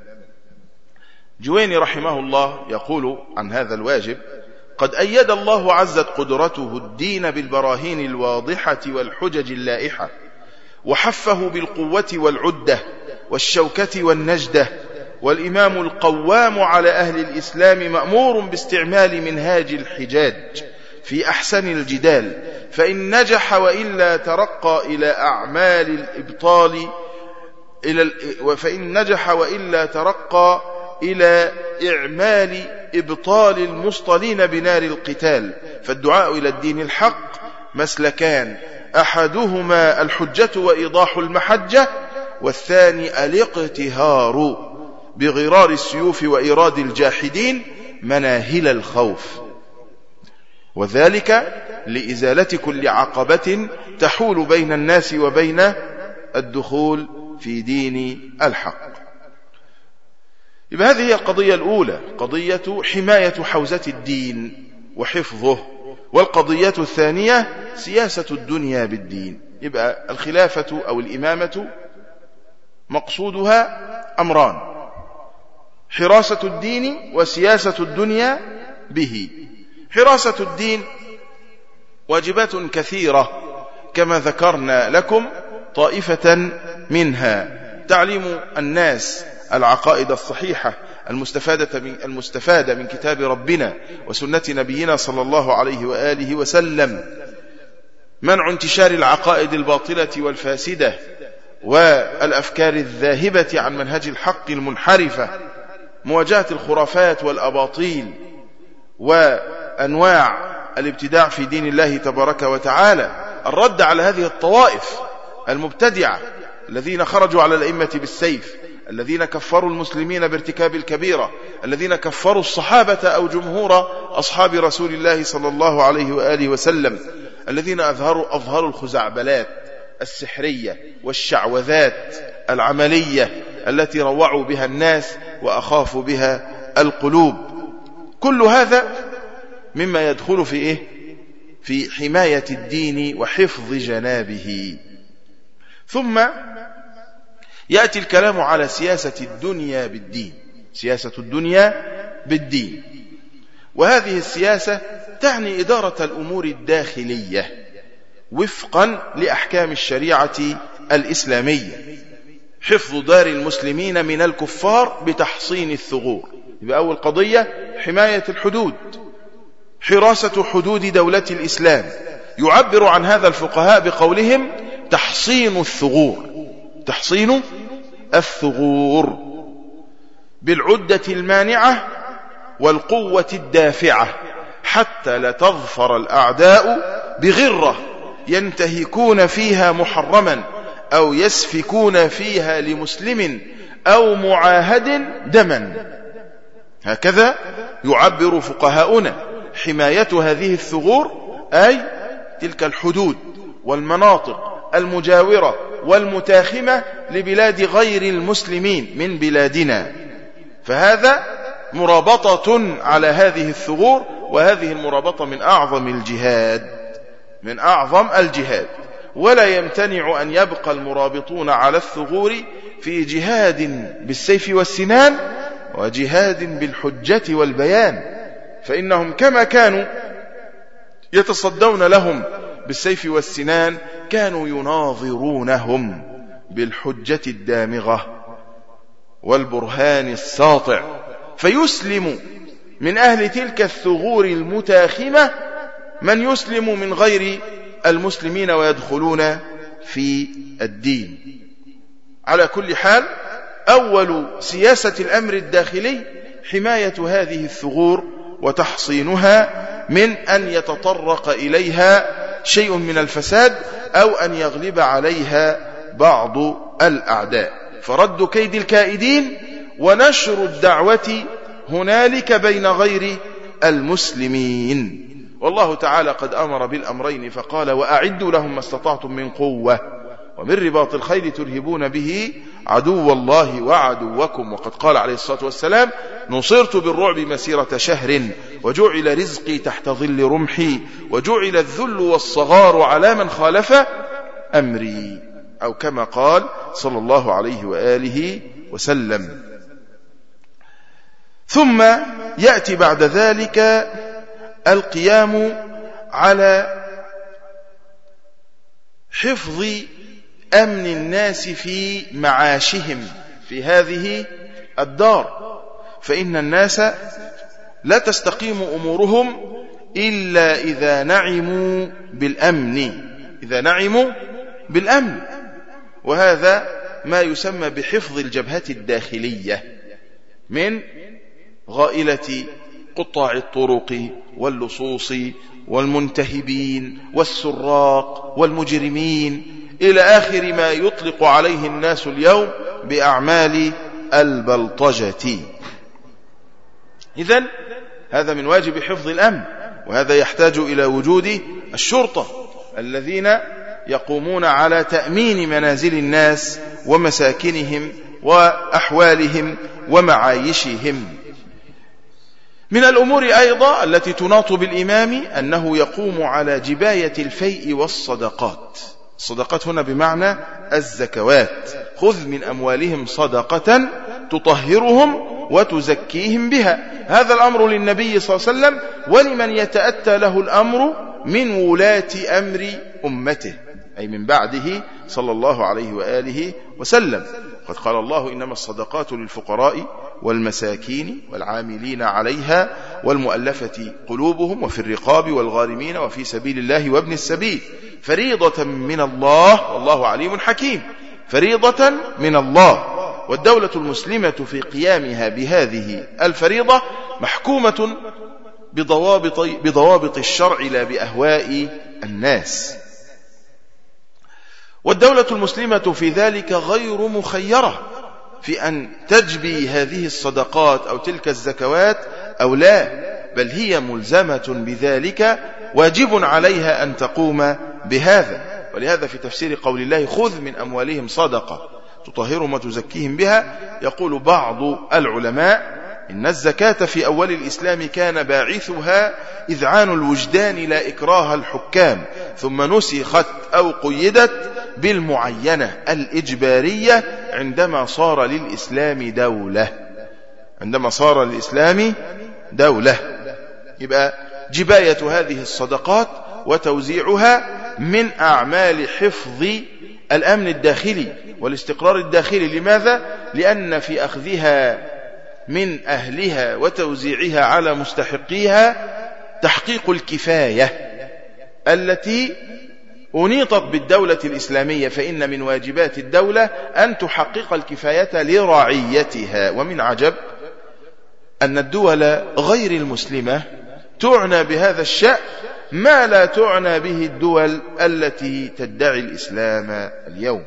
[SPEAKER 2] جويني رحمه الله يقول عن هذا الواجب: قد أيد الله عزت قدرته الدين بالبراهين الواضحة والحجج اللائحة، وحفه بالقوة والعدة والشوكة والنجدة، والإمام القوام على أهل الإسلام مأمور باستعمال منهاج الحجاج في أحسن الجدال، فإن نجح وإلا ترقى إلى أعمال الإبطال فإن نجح وإلا ترقى إلى إعمال إبطال المصطلين بنار القتال. فالدعاء إلى الدين الحق مسلكان: أحدهما الحجة وإيضاح المحجة، والثاني الاقتهار بغرار السيوف وإيراد الجاحدين مناهل الخوف، وذلك لإزالة كل عقبة تحول بين الناس وبين الدخول في دين الحق. يبقى هذه هي القضية الأولى، قضية حماية حوزة الدين وحفظه. والقضية الثانية سياسة الدنيا بالدين. يبقى الخلافة أو الإمامة مقصودها أمران: حراسة الدين وسياسة الدنيا به. حراسة الدين واجبات كثيرة كما ذكرنا لكم طائفة منها: تعليم الناس العقائد الصحيحة المستفادة من كتاب ربنا وسنة نبينا صلى الله عليه وآله وسلم، منع انتشار العقائد الباطلة والفاسدة والأفكار الذاهبة عن منهج الحق المنحرفة، مواجهة الخرافات والأباطيل وأنواع الابتداع في دين الله تبارك وتعالى، الرد على هذه الطوائف المبتدعة الذين خرجوا على الأئمة بالسيف، الذين كفروا المسلمين بارتكاب الكبيرة، الذين كفروا الصحابة أو جمهور أصحاب رسول الله صلى الله عليه وآله وسلم، الذين أظهروا الخزعبلات السحرية والشعوذات العملية التي روعوا بها الناس وأخافوا بها القلوب. كل هذا مما يدخل في إيه؟ في حماية الدين وحفظ جنابه. ثم يأتي الكلام على سياسة الدنيا بالدين، سياسة الدنيا بالدين. وهذه السياسة تعني إدارة الأمور الداخلية وفقا لأحكام الشريعة الإسلامية، حفظ دار المسلمين من الكفار بتحصين الثغور. يبقى أول قضية حماية الحدود، حراسة حدود دولة الإسلام. يعبر عن هذا الفقهاء بقولهم تحصين الثغور، تحصين الثغور بالعدة المانعة والقوة الدافعة حتى لا تظفر الأعداء بغرة ينتهكون فيها محرما أو يسفكون فيها لمسلم أو معاهد دما. هكذا يعبر فقهاؤنا حماية هذه الثغور، أي تلك الحدود والمناطق المجاورة والمتاخمة لبلاد غير المسلمين من بلادنا. فهذا مرابطة على هذه الثغور، وهذه المرابطة من أعظم الجهاد، ولا يمتنع أن يبقى المرابطون على الثغور في جهاد بالسيف والسنان وجهاد بالحجة والبيان، فإنهم كما كانوا يتصدون لهم بالسيف والسنان كانوا يناظرونهم بالحجة الدامغة والبرهان الساطع، فيسلم من أهل تلك الثغور المتاخمة من يسلم من غير المسلمين ويدخلون في الدين. على كل حال، أول سياسة الأمر الداخلي حماية هذه الثغور وتحصينها من أن يتطرق إليها شيء من الفساد أو أن يغلب عليها بعض الأعداء، فرد كيد الكائدين ونشر الدعوة هنالك بين غير المسلمين. والله تعالى قد أمر بالأمرين فقال: وأعدوا لهم ما استطعتم من قوة ومن رباط الخيل ترهبون به عدو الله وعدوكم. وقد قال عليه الصلاة والسلام: نصرت بالرعب مسيرة شهر وجعل رزقي تحت ظل رمحي وجعل الذل والصغار على من خالف أمري، أو كما قال صلى الله عليه وآله وسلم. ثم يأتي بعد ذلك القيام على حفظ أمن الناس في معاشهم في هذه الدار، فإن الناس لا تستقيم أمورهم إلا إذا نعموا بالأمن، وهذا ما يسمى بحفظ الجبهة الداخلية من غائلة قطاع الطرق واللصوص والمنتهبين والسراق والمجرمين إلى آخر ما يطلق عليه الناس اليوم بأعمال البلطجة. إذن هذا من واجب حفظ الأمن، وهذا يحتاج إلى وجود الشرطة الذين يقومون على تأمين منازل الناس ومساكنهم وأحوالهم ومعايشهم. من الأمور أيضا التي تناط بالإمام أنه يقوم على جباية الفيء والصدقات. الصدقات هنا بمعنى الزكوات. خذ من أموالهم صدقة تطهرهم وتزكيهم بها. هذا الأمر للنبي صلى الله عليه وسلم ولمن يتأتى له الأمر من ولاة أمر أمته، أي من بعده صلى الله عليه وآله وسلم. قد قال الله: إنما الصدقات للفقراء والمساكين والعاملين عليها والمؤلفة قلوبهم وفي الرقاب والغارمين وفي سبيل الله وابن السبيل فريضة من الله والله عليم حكيم. فريضة من الله، والدولة المسلمة في قيامها بهذه الفريضة محكومة بضوابط الشرع لا بأهواء الناس. والدولة المسلمة في ذلك غير مخيرة في أن تجبي هذه الصدقات أو تلك الزكوات أو لا، بل هي ملزمة بذلك، واجب عليها أن تقوم بهذا. ولهذا في تفسير قول الله: خذ من أموالهم صدقة تطهرهم وتزكيهم بها، يقول بعض العلماء: إن الزكاة في أول الإسلام كان باعثها إذعان الوجدان لا إكراه الحكام، ثم نسخت أو قيدت بالمعينة الإجبارية عندما صار للإسلام دولة. يبقى جباية هذه الصدقات وتوزيعها من أعمال حفظ الأمن الداخلي والاستقرار الداخلي. لماذا؟ لأن في أخذها من أهلها وتوزيعها على مستحقيها تحقيق الكفاية التي أنيطت بالدولة الإسلامية، فإن من واجبات الدولة أن تحقق الكفاية لرعيتها. ومن عجب أن الدول غير المسلمة تعنى بهذا الشأن ما لا تعنى به الدول التي تدعي الإسلام اليوم.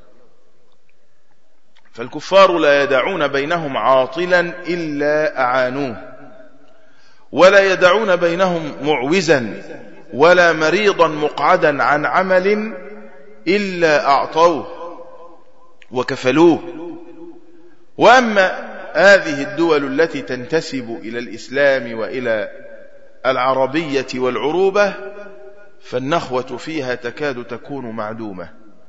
[SPEAKER 2] فالكفار لا يدعون بينهم عاطلا إلا أعانوه، ولا يدعون بينهم معوزا ولا مريضا مقعدا عن عمل إلا أعطوه وكفلوه. وأما هذه الدول التي تنتسب إلى الإسلام وإلى العربية والعروبة فالنخوة فيها تكاد تكون معدومة.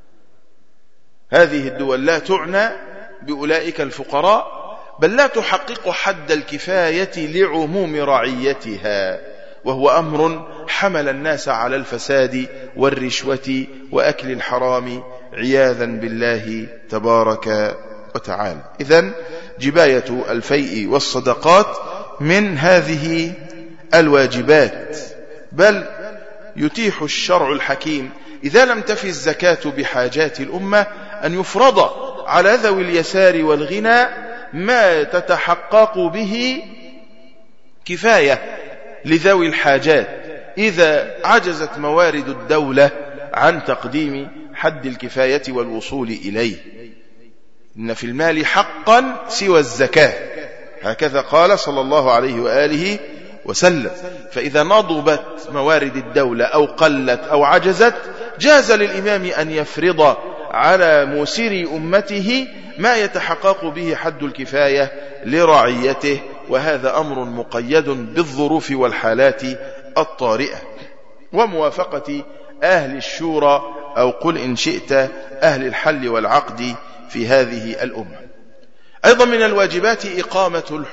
[SPEAKER 2] هذه الدول لا تعنى بأولئك الفقراء، بل لا تحقق حد الكفاية لعموم رعيتها، وهو أمر حمل الناس على الفساد والرشوة وأكل الحرام عياذا بالله تبارك وتعالى. إذن جباية الفيء والصدقات من هذه الواجبات، بل يتيح الشرع الحكيم إذا لم تفي الزكاة بحاجات الأمة أن يفرض على ذوي اليسار والغنى ما تتحقق به كفاية لذوي الحاجات إذا عجزت موارد الدولة عن تقديم حد الكفاية والوصول إليه. إن في المال حقا سوى الزكاة، هكذا قال صلى الله عليه وآله وسلم. فإذا نضبت موارد الدولة أو قلت أو عجزت جاز للإمام أن يفرض على موسري أمته ما يتحقق به حد الكفاية لرعيته، وهذا أمر مقيد بالظروف والحالات الطارئة وموافقة أهل الشورى أو قل إن شئت أهل الحل والعقد في هذه الأمة. أيضا من الواجبات إقامة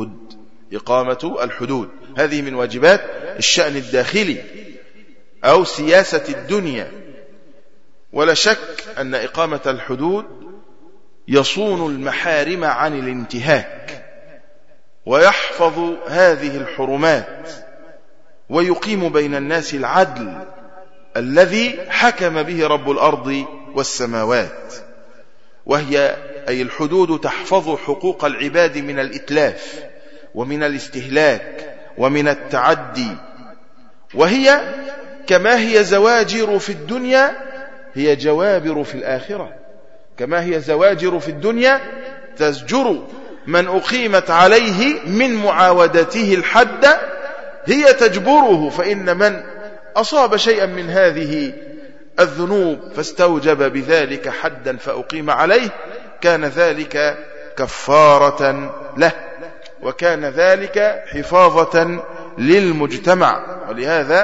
[SPEAKER 2] الحدود، هذه من واجبات الشأن الداخلي أو سياسة الدنيا. ولا شك أن إقامة الحدود يصون المحارم عن الانتهاك ويحفظ هذه الحرمات ويقيم بين الناس العدل الذي حكم به رب الأرض والسماوات. وهي أي الحدود تحفظ حقوق العباد من الإتلاف ومن الاستهلاك ومن التعدي، وهي كما هي زواجر في الدنيا هي جوابر في الآخرة. كما هي زواجر في الدنيا تزجر من أقيمت عليه من معاودته الحد هي تجبره، فإن من أصاب شيئا من هذه الذنوب فاستوجب بذلك حدا فأقيم عليه كان ذلك كفارة له، وكان ذلك حفاظة للمجتمع. ولهذا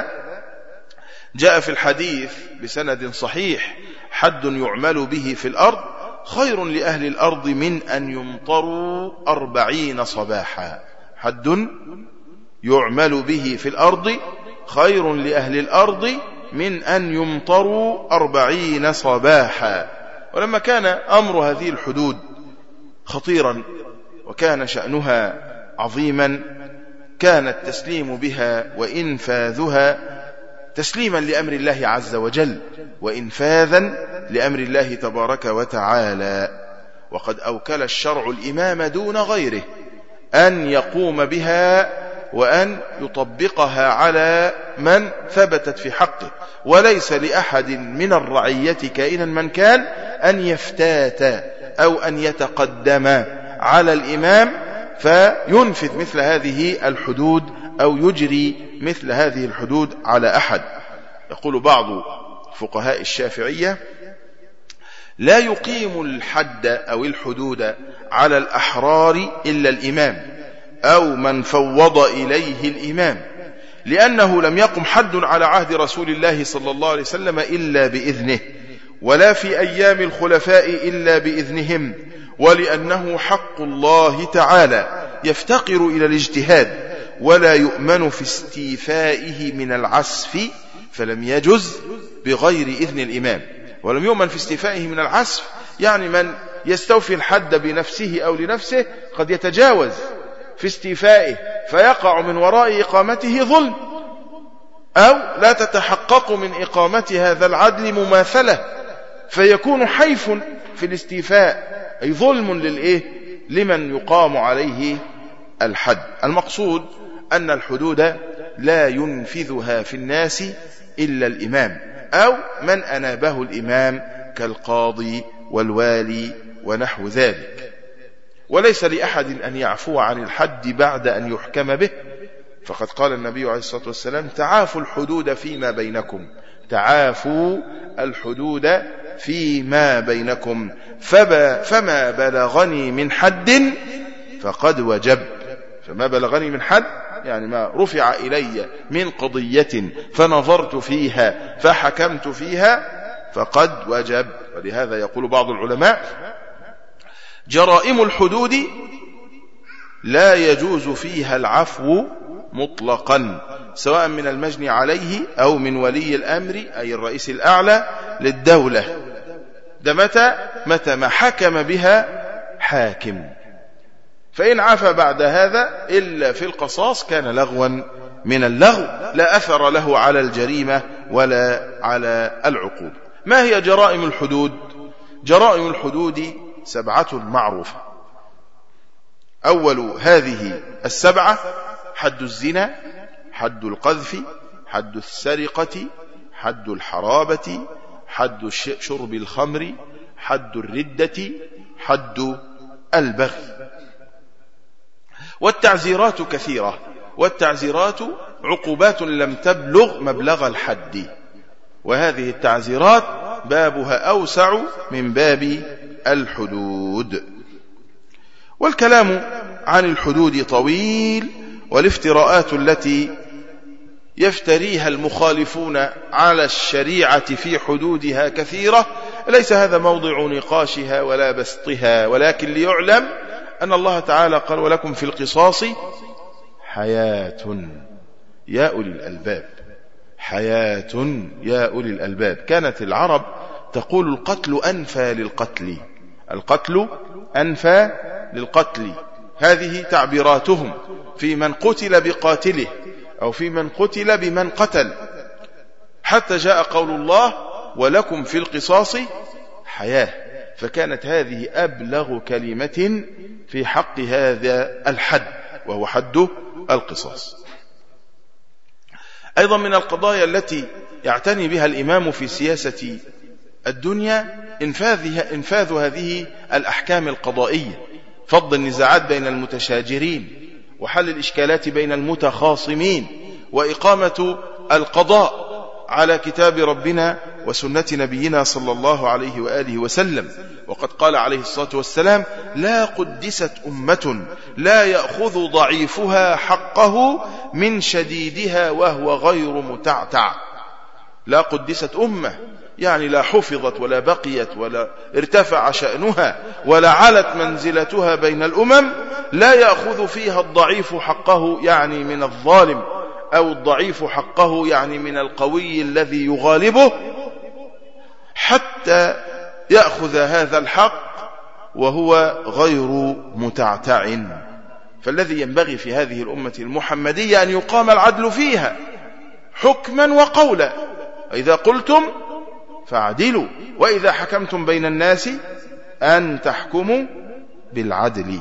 [SPEAKER 2] جاء في الحديث بسند صحيح: حد يعمل به في الأرض خير لأهل الأرض من أن يمطروا 40 صباحا. حد يعمل به في الأرض خير لأهل الأرض من أن يمطروا 40 صباحا. ولما كان أمر هذه الحدود خطيرا وكان شأنها عظيما كان التسليم بها وإنفاذها تسليما لأمر الله عز وجل وإنفاذا لأمر الله تبارك وتعالى. وقد أوكل الشرع الإمام دون غيره أن يقوم بها وأن يطبقها على من ثبتت في حقه، وليس لأحد من الرعية كائنا من كان أن يفتات أو أن يتقدم على الإمام فينفذ مثل هذه الحدود أو يجري مثل هذه الحدود على أحد. يقول بعض فقهاء الشافعية: لا يقيم الحد أو الحدود على الأحرار إلا الإمام أو من فوض إليه الإمام، لأنه لم يقم حد على عهد رسول الله صلى الله عليه وسلم إلا بإذنه، ولا في أيام الخلفاء إلا بإذنهم، ولأنه حق الله تعالى يفتقر إلى الاجتهاد ولا يؤمن في استيفائه من العسف، فلم يجز بغير إذن الإمام. ولم يؤمن في استيفائه من العسف يعني من يستوفي الحد بنفسه أو لنفسه قد يتجاوز في استيفائه فيقع من وراء إقامته ظلم، أو لا تتحقق من إقامة هذا العدل مماثلة فيكون حيف في الاستيفاء، أي ظلم لمن يقام عليه الحد. المقصود أن الحدود لا ينفذها في الناس إلا الإمام أو من أنابه الإمام كالقاضي والوالي ونحو ذلك، وليس لأحد أن يعفو عن الحد بعد أن يحكم به، فقد قال النبي عليه الصلاة والسلام: تعافوا الحدود فيما بينكم، تعافوا الحدود فيما بينكم، فما بلغني من حد فقد وجب. فما بلغني من حد يعني ما رفع إلي من قضية فنظرت فيها فحكمت فيها فقد وجب. ولهذا يقول بعض العلماء: جرائم الحدود لا يجوز فيها العفو مطلقا، سواء من المجني عليه أو من ولي الأمر أي الرئيس الأعلى للدولة، ده متى ما حكم بها حاكم. فإن عفى بعد هذا إلا في القصاص كان لغوا من اللغو، لا أثر له على الجريمة ولا على العقوبة. ما هي جرائم الحدود؟ جرائم الحدود 7 معروفة. أول هذه 7: حد الزنا، حد القذف، حد السرقة، حد الحرابة، حد شرب الخمر، حد الردة، حد البغي. والتعزيرات كثيرة، والتعزيرات عقوبات لم تبلغ مبلغ الحد، وهذه التعزيرات بابها أوسع من باب الحدود. والكلام عن الحدود طويل، والافتراءات التي يفتريها المخالفون على الشريعة في حدودها كثيرة، ليس هذا موضع نقاشها ولا بسطها، ولكن ليعلم أن الله تعالى قال: ولكم في القصاص حياة يا أولي الألباب. حياة يا أولي الألباب. كانت العرب تقول: القتل أنفى للقتل، القتل أنفى للقتل. هذه تعبيراتهم في من قتل بقاتله أو في من قتل بمن قتل، حتى جاء قول الله: ولكم في القصاص حياة. فكانت هذه أبلغ كلمة في حق هذا الحد، وهو حد القصاص. أيضا من القضايا التي يعتني بها الإمام في سياسة الدنيا إنفاذ هذه الأحكام القضائية، فض النزاعات بين المتشاجرين، وحل الإشكالات بين المتخاصمين، وإقامة القضاء على كتاب ربنا وسنة نبينا صلى الله عليه وآله وسلم. وقد قال عليه الصلاة والسلام: لا قدست أمة لا يأخذ ضعيفها حقه من شديدها وهو غير متعتع. لا قدست أمة يعني لا حفظت ولا بقيت ولا ارتفع شأنها ولا علت منزلتها بين الأمم، لا يأخذ فيها الضعيف حقه يعني من الظالم، أو الضعيف حقه يعني من القوي الذي يغالبه، حتى يأخذ هذا الحق وهو غير متعتع. فالذي ينبغي في هذه الأمة المحمدية أن يقام العدل فيها حكما وقولا. إذا قلتم فاعدلوا، وإذا حكمتم بين الناس أن تحكموا بالعدل.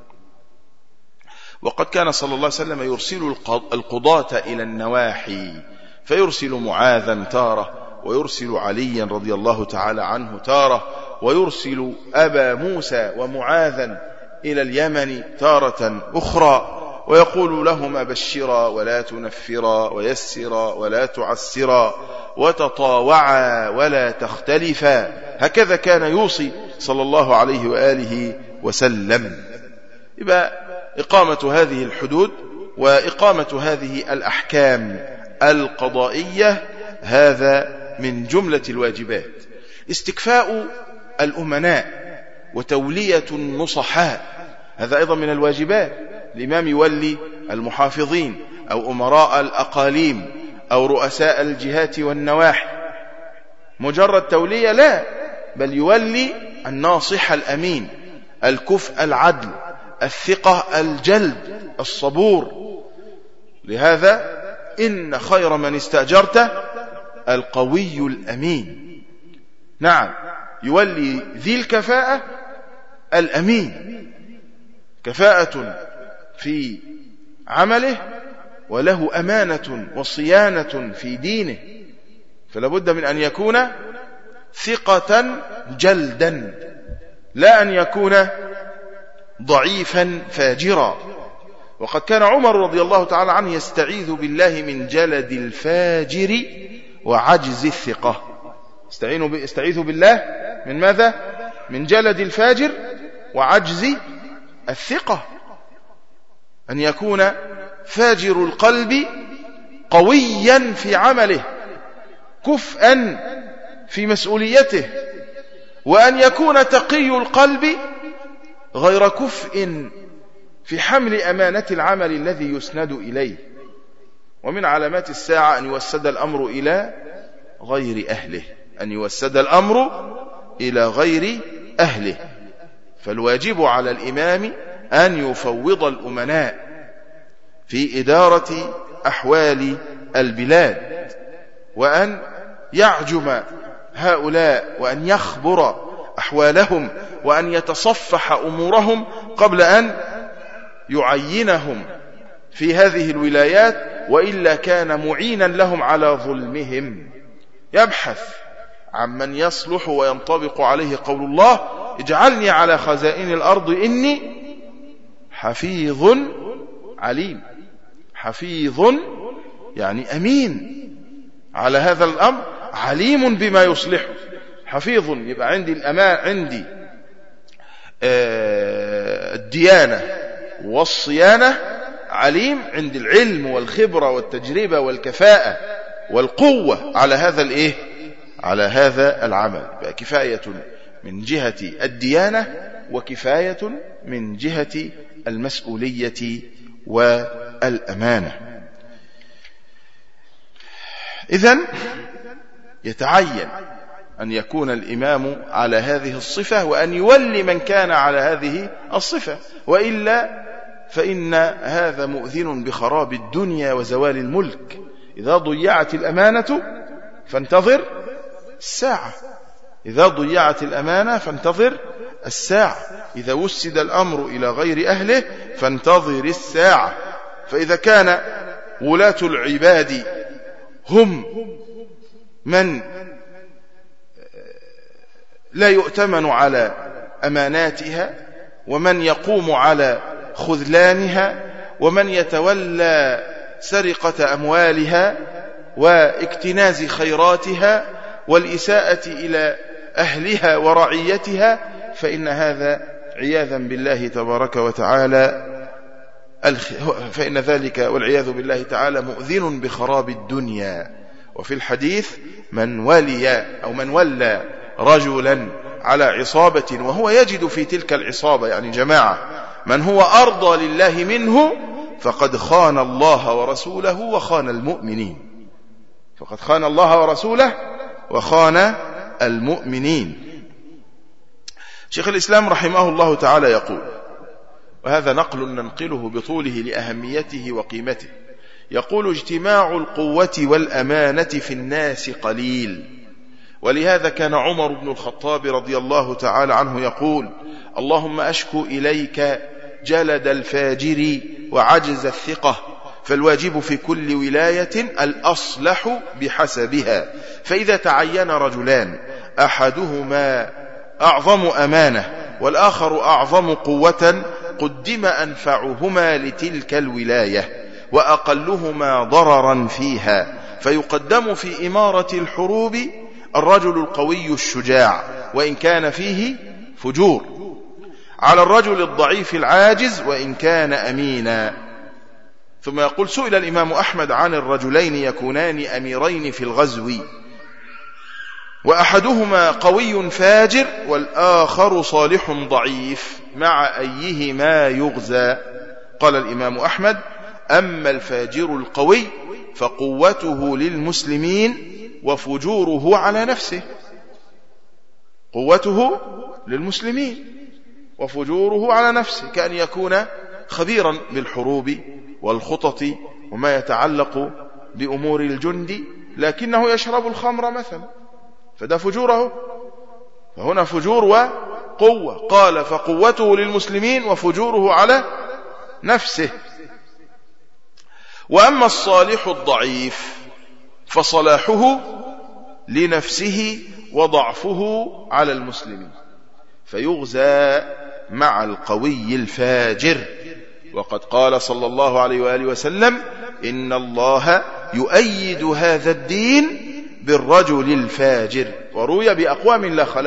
[SPEAKER 2] وقد كان صلى الله عليه وسلم يرسل القضاة إلى النواحي، فيرسل معاذا تارة، ويرسل عليا رضي الله تعالى عنه تارة، ويرسل أبا موسى ومعاذا إلى اليمن تارة أخرى، ويقول لهما: بشرا ولا تنفرا، ويسرا ولا تعسرا، وتطاوعا ولا تختلفا. هكذا كان يوصي صلى الله عليه وآله وسلم. يبقى إقامة هذه الحدود وإقامة هذه الأحكام القضائية هذا من جملة الواجبات. استكفاء الأمناء وتولية النصحاء هذا أيضا من الواجبات. الإمام يولي المحافظين أو أمراء الأقاليم أو رؤساء الجهات والنواحي مجرد تولية؟ لا، بل يولي الناصح الأمين، الكفء العدل، الثقة الجلد، الصبور. لهذا إن خير من استأجرته القوي الأمين. نعم، يولي ذي الكفاءة الأمين، كفاءة في عمله وله أمانة وصيانة في دينه، فلا بد من أن يكون ثقة جلدا، لا أن يكون ضعيفا فاجرا. وقد كان عمر رضي الله تعالى عنه يستعيذ بالله من جلد الفاجر وعجز الثقة. استعيذ بالله من ماذا؟ من جلد الفاجر وعجز الثقة، أن يكون فاجر القلب قويا في عمله كفءا في مسؤوليته، وأن يكون تقي القلب غير كفء في حمل أمانة العمل الذي يسند إليه. ومن علامات الساعة أن يوسد الأمر إلى غير أهله، أن يوسد الأمر إلى غير أهله. فالواجب على الإمام أن يفوض الأمناء في إدارة أحوال البلاد، وأن يعجم هؤلاء، وأن يخبر أحوالهم، وأن يتصفح أمورهم قبل أن يعينهم في هذه الولايات، وإلا كان معينا لهم على ظلمهم. يبحث عمن يصلح وينطبق عليه قول الله: اجعلني على خزائن الأرض إني حفيظ عليم. حفيظ يعني أمين على هذا الأمر، عليم بما يصلحه. حفيظ يبقى عندي الأمان، عندي الديانة والصيانة، عليم عندي العلم والخبرة والتجربة والكفاءة والقوة على هذا الإيه؟ على هذا العمل. يبقى كفاية من جهة الديانة وكفاية من جهة المسؤولية والأمانة. إذن يتعين أن يكون الإمام على هذه الصفة، وأن يولي من كان على هذه الصفة، وإلا فإن هذا مؤذن بخراب الدنيا وزوال الملك. إذا ضيعت الأمانة فانتظر الساعة، إذا ضيعت الأمانة فانتظر الساعة، إذا وسد الأمر إلى غير أهله فانتظر الساعة. فإذا كان ولاة العباد هم من لا يؤتمن على أماناتها، ومن يقوم على خذلانها، ومن يتولى سرقة أموالها واكتناز خيراتها والإساءة إلى أهلها ورعيتها، فإن هذا عياذا بالله تبارك وتعالى فإن ذلك والعياذ بالله تعالى مؤذن بخراب الدنيا. وفي الحديث: من ولى رجلا على عصابة وهو يجد في تلك العصابة، يعني جماعة، من هو أرضى لله منه فقد خان الله ورسوله وخان المؤمنين. فقد خان الله ورسوله وخان المؤمنين. شيخ الإسلام رحمه الله تعالى يقول، وهذا نقل ننقله بطوله لأهميته وقيمته، يقول: اجتماع القوة والأمانة في الناس قليل. ولهذا كان عمر بن الخطاب رضي الله تعالى عنه يقول: اللهم أشكو إليك جلد الفاجر وعجز الثقة، فالواجب في كل ولاية الأصلح بحسبها، فإذا تعين رجلان أحدهما أعظم أمانة والآخر أعظم قوة قدم أنفعهما لتلك الولاية وأقلهما ضررا فيها، فيقدم في إمارة الحروب الرجل القوي الشجاع وإن كان فيه فجور على الرجل الضعيف العاجز وإن كان أمينا. ثم يقول: سئل الإمام أحمد عن الرجلين يكونان أميرين في الغزو، وأحدهما قوي فاجر والآخر صالح ضعيف، مع أيهما يغزى؟ قال الإمام أحمد: أما الفاجر القوي فقوته للمسلمين وفجوره على نفسه. قوته للمسلمين وفجوره على نفسه، كأن يكون خبيرا بالحروب والخطط وما يتعلق بأمور الجند، لكنه يشرب الخمر مثلا، فده فجوره. فهنا فجور وقوة. قال: فقوته للمسلمين وفجوره نفسه. وأما الصالح الضعيف فصلاحه لنفسه وضعفه على المسلمين، فيغزى مع القوي الفاجر. وقد قال صلى الله عليه وآله وسلم: إن الله يؤيد هذا الدين بالرجل الفاجر. وروي بأقوام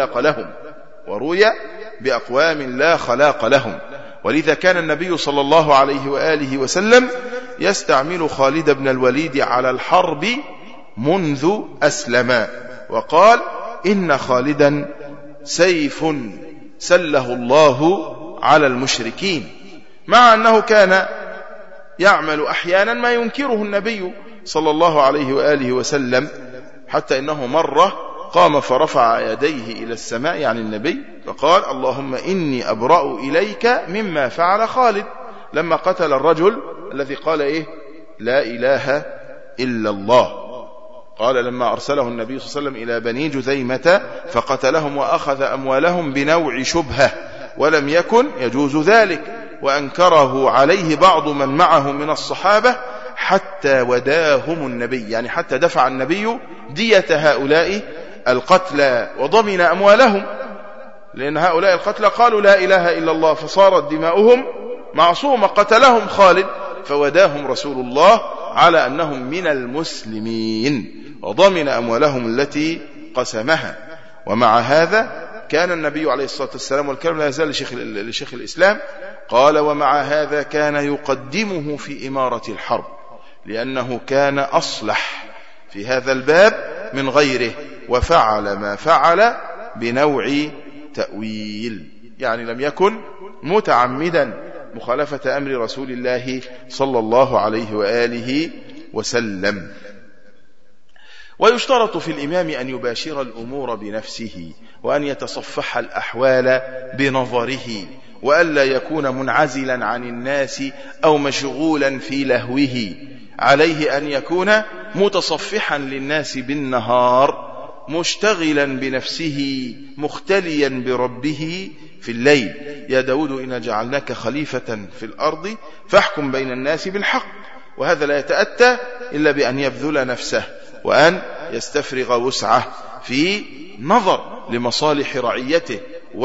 [SPEAKER 2] لا خلاق لهم. ولذا كان النبي صلى الله عليه وآله وسلم يستعمل خالد بن الوليد على الحرب منذ أسلم، وقال: إن خالدا سيف سله الله على المشركين، مع أنه كان يعمل أحيانا ما ينكره النبي صلى الله عليه وآله وسلم، حتى إنه مرة قام فرفع يديه إلى السماء، يعني النبي، فقال: اللهم إني أبرأ إليك مما فعل خالد، لما قتل الرجل الذي قال إيه؟ لا إله إلا الله. قال لما أرسله النبي صلى الله عليه وسلم إلى بني جذيمة فقتلهم وأخذ أموالهم بنوع شبهة، ولم يكن يجوز ذلك، وأنكره عليه بعض من معه من الصحابة حتى وداهم النبي، يعني حتى دفع النبي دية هؤلاء القتلى وضمن أموالهم، لأن هؤلاء القتلى قالوا لا إله إلا الله، فصارت دماؤهم معصومة. قتلهم خالد فوداهم رسول الله على أنهم من المسلمين، وضمن أموالهم التي قسمها. ومع هذا كان النبي عليه الصلاة والسلام، والكلام لا يزال لشيخ الإسلام، قال: ومع هذا كان يقدمه في إمارة الحرب، لأنه كان أصلح في هذا الباب من غيره، وفعل ما فعل بنوع تأويل، يعني لم يكن متعمدا مخالفة أمر رسول الله صلى الله عليه وآله وسلم. ويشترط في الإمام أن يباشر الأمور بنفسه، وأن يتصفح الأحوال بنظره، وألا يكون منعزلا عن الناس أو مشغولا في لهوه. عليه أن يكون متصفحا للناس بالنهار، مشتغلا بنفسه، مختليا بربه في الليل. يا داود إنا جعلناك خليفة في الأرض فاحكم بين الناس بالحق. وهذا لا يتأتى إلا بأن يبذل نفسه، وأن يستفرغ وسعه في نظر لمصالح رعيته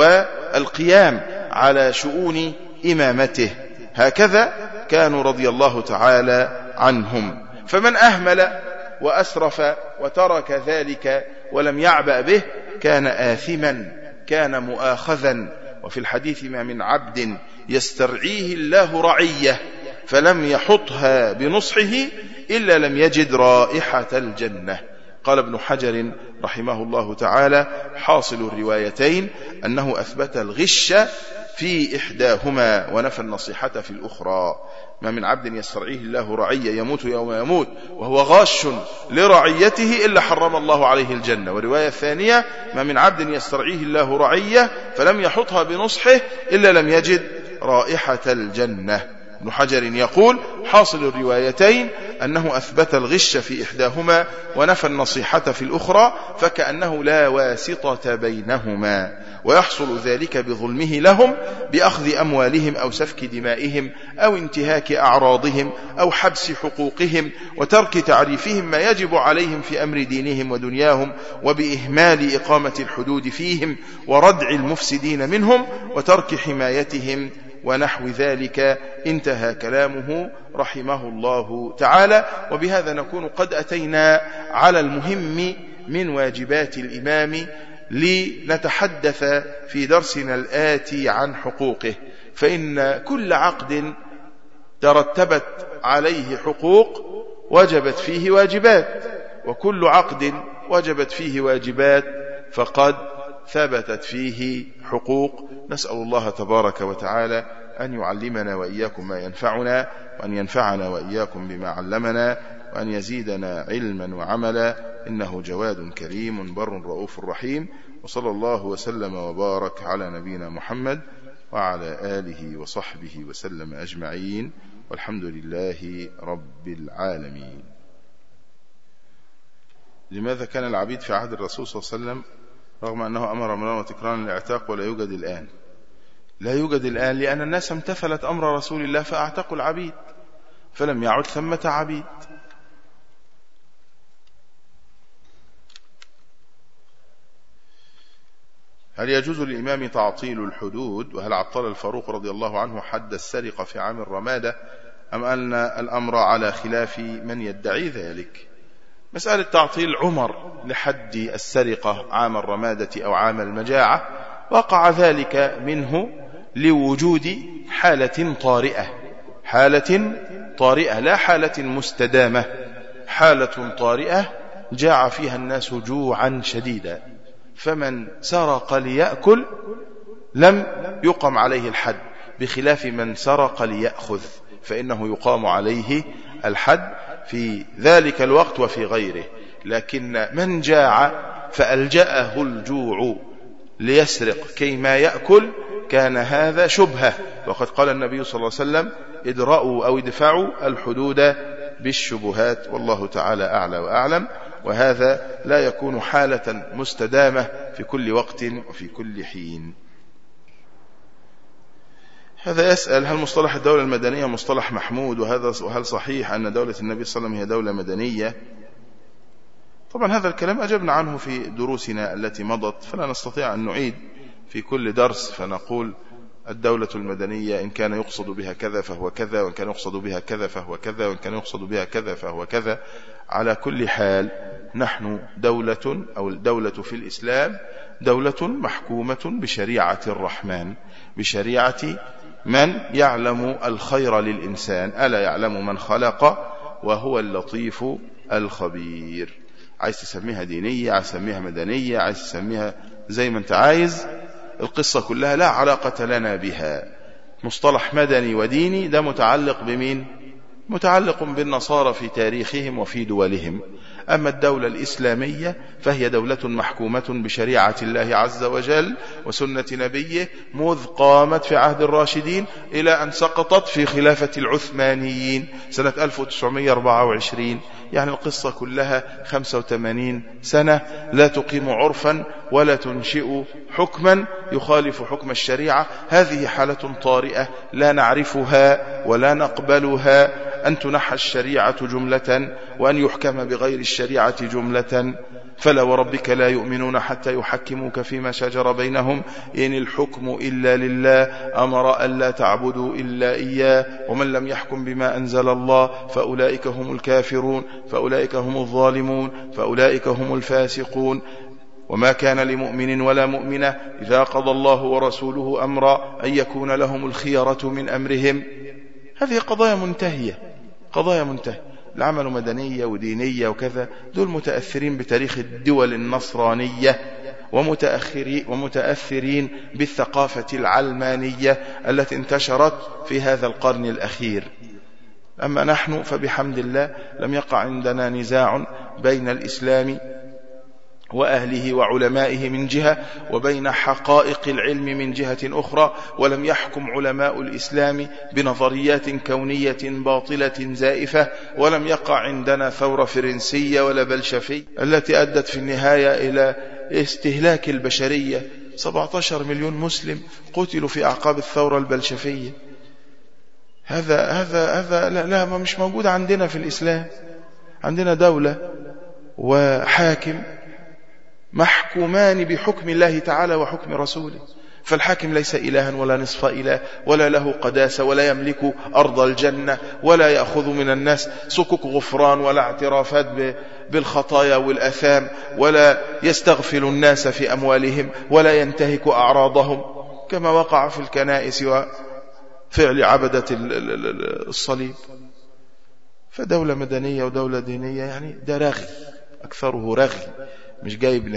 [SPEAKER 2] والقيام على شؤون إمامته. هكذا كانوا رضي الله تعالى عنهم. فمن أهمل وأسرف وترك ذلك ولم يعبأ به كان آثما، كان مؤاخذا. وفي الحديث: ما من عبد يسترعيه الله رعية فلم يحطها بنصحه إلا لم يجد رائحة الجنة. قال ابن حجر رحمه الله تعالى: حاصل الروايتين أنه أثبت الغش في إحداهما ونفى النصيحة في الأخرى. ما من عبد يسترعيه الله رعية يموت يوم يموت وهو غاش لرعيته إلا حرم الله عليه الجنة. والرواية الثانية: ما من عبد يسترعيه الله رعية فلم يحطها بنصحه إلا لم يجد رائحة الجنة. ابن حجر يقول: حاصل الروايتين أنه أثبت الغش في إحداهما ونفى النصيحة في الأخرى، فكأنه لا واسطة بينهما، ويحصل ذلك بظلمه لهم بأخذ أموالهم أو سفك دمائهم أو انتهاك أعراضهم أو حبس حقوقهم وترك تعريفهم ما يجب عليهم في أمر دينهم ودنياهم، وبإهمال إقامة الحدود فيهم وردع المفسدين منهم وترك حمايتهم ونحو ذلك. انتهى كلامه رحمه الله تعالى. وبهذا نكون قد أتينا على المهم من واجبات الإمام، لنتحدث في درسنا الآتي عن حقوقه. فإن كل عقد ترتبت عليه حقوق وجبت فيه واجبات، وكل عقد وجبت فيه واجبات فقد ثبتت فيه حقوق. نسأل الله تبارك وتعالى أن يعلمنا وإياكم ما ينفعنا، وأن ينفعنا وإياكم بما علمنا، وأن يزيدنا علما وعملا، إنه جواد كريم بر رؤوف رحيم. وصلى الله وسلم وبارك على نبينا محمد وعلى آله وصحبه وسلم أجمعين، والحمد لله رب العالمين. لماذا كان العبيد في عهد الرسول صلى الله عليه وسلم رغم أنه أمر مرارا وتكرارا الاعتاق ولا يوجد الآن؟ لا يوجد الآن، لأن الناس امتثلت أمر رسول الله فأعتقوا العبيد، فلم يعد ثمة عبيد. هل يجوز للإمام تعطيل الحدود؟ وهل عطل الفاروق رضي الله عنه حد السرقة في عام الرمادة، أم أن الأمر على خلاف من يدعي ذلك؟ مسألة تعطيل عمر لحد السرقة عام الرمادة أو عام المجاعة وقع ذلك منه لوجود حالة طارئة لا حالة مستدامة، حالة طارئة جاع فيها الناس جوعا شديدا، فمن سرق ليأكل لم يقم عليه الحد، بخلاف من سرق ليأخذ فإنه يقام عليه الحد في ذلك الوقت وفي غيره. لكن من جاع فألجأه الجوع ليسرق كيما يأكل كان هذا شبهة، وقد قال النبي صلى الله عليه وسلم ادرأوا أو ادفعوا الحدود بالشبهات، والله تعالى أعلى وأعلم. وهذا لا يكون حالة مستدامة في كل وقت وفي كل حين. هذا يسأل: هل مصطلح الدولة المدنية مصطلح محمود؟ وهل صحيح أن دولة النبي صلى الله عليه وسلم هي دولة مدنية؟ طبعا هذا الكلام أجبنا عنه في دروسنا التي مضت، فلا نستطيع أن نعيد في كل درس فنقول الدولة المدنية إن كان يقصد بها كذا فهو كذا، وإن كان يقصد بها كذا فهو كذا، وإن كان يقصد بها كذا فهو كذا. على كل حال نحن دولة، أو الدولة في الإسلام دولة محكومة بشريعة الرحمن، بشريعة من يعلم الخير للإنسان، ألا يعلم من خلق وهو اللطيف الخبير. عايز تسميها دينية، عايز تسميها مدنية، عايز تسميها زي ما انت عايز، القصة كلها لا علاقة لنا بها. مصطلح مدني وديني ده متعلق بمين؟ متعلق بالنصارى في تاريخهم وفي دولهم. أما الدولة الإسلامية فهي دولة محكومة بشريعة الله عز وجل وسنة نبيه، مذ قامت في عهد الراشدين إلى أن سقطت في خلافة العثمانيين سنة 1924. يعني القصة كلها 85 سنة لا تقيم عرفا ولا تنشئ حكما يخالف حكم الشريعة. هذه حالة طارئة لا نعرفها ولا نقبلها، أن تنحى الشريعة جملة وأن يحكم بغير الشريعة جملة. فلا وربك لا يؤمنون حتى يحكموك فيما شجر بينهم إن الحكم إلا لله أمر ألا تعبدوا إلا إياه ومن لم يحكم بما أنزل الله فأولئك هم الكافرون، فأولئك هم الظالمون، فأولئك هم الفاسقون. وما كان لمؤمن ولا مؤمنة إذا قضى الله ورسوله أمرا أن يكون لهم الخيرة من أمرهم. هذه قضايا منتهية، قضايا منتهية. العمل مدنية ودينية وكذا، دول متأثرين بتاريخ الدول النصرانية ومتأثرين بالثقافة العلمانية التي انتشرت في هذا القرن الأخير. أما نحن فبحمد الله لم يقع عندنا نزاع بين الإسلام وأهله وعلمائه من جهة وبين حقائق العلم من جهة أخرى، ولم يحكم علماء الإسلام بنظريات كونية باطلة زائفة، ولم يقع عندنا ثورة فرنسية ولا بلشفية التي أدت في النهاية إلى استهلاك البشرية. 17 مليون مسلم قتلوا في أعقاب الثورة البلشفية. هذا لا مش موجود عندنا في الإسلام. عندنا دولة وحاكم محكومان بحكم الله تعالى وحكم رسوله، فالحاكم ليس إلها ولا نصف إله ولا له قداسة ولا يملك أرض الجنة ولا يأخذ من الناس سكك غفران ولا اعترافات بالخطايا والأثام ولا يستغفل الناس في أموالهم ولا ينتهك أعراضهم كما وقع في الكنائس وفعل عبدة الصليب. فدولة مدنية ودولة دينية يعني ده رغي، أكثره رغي، مش جايب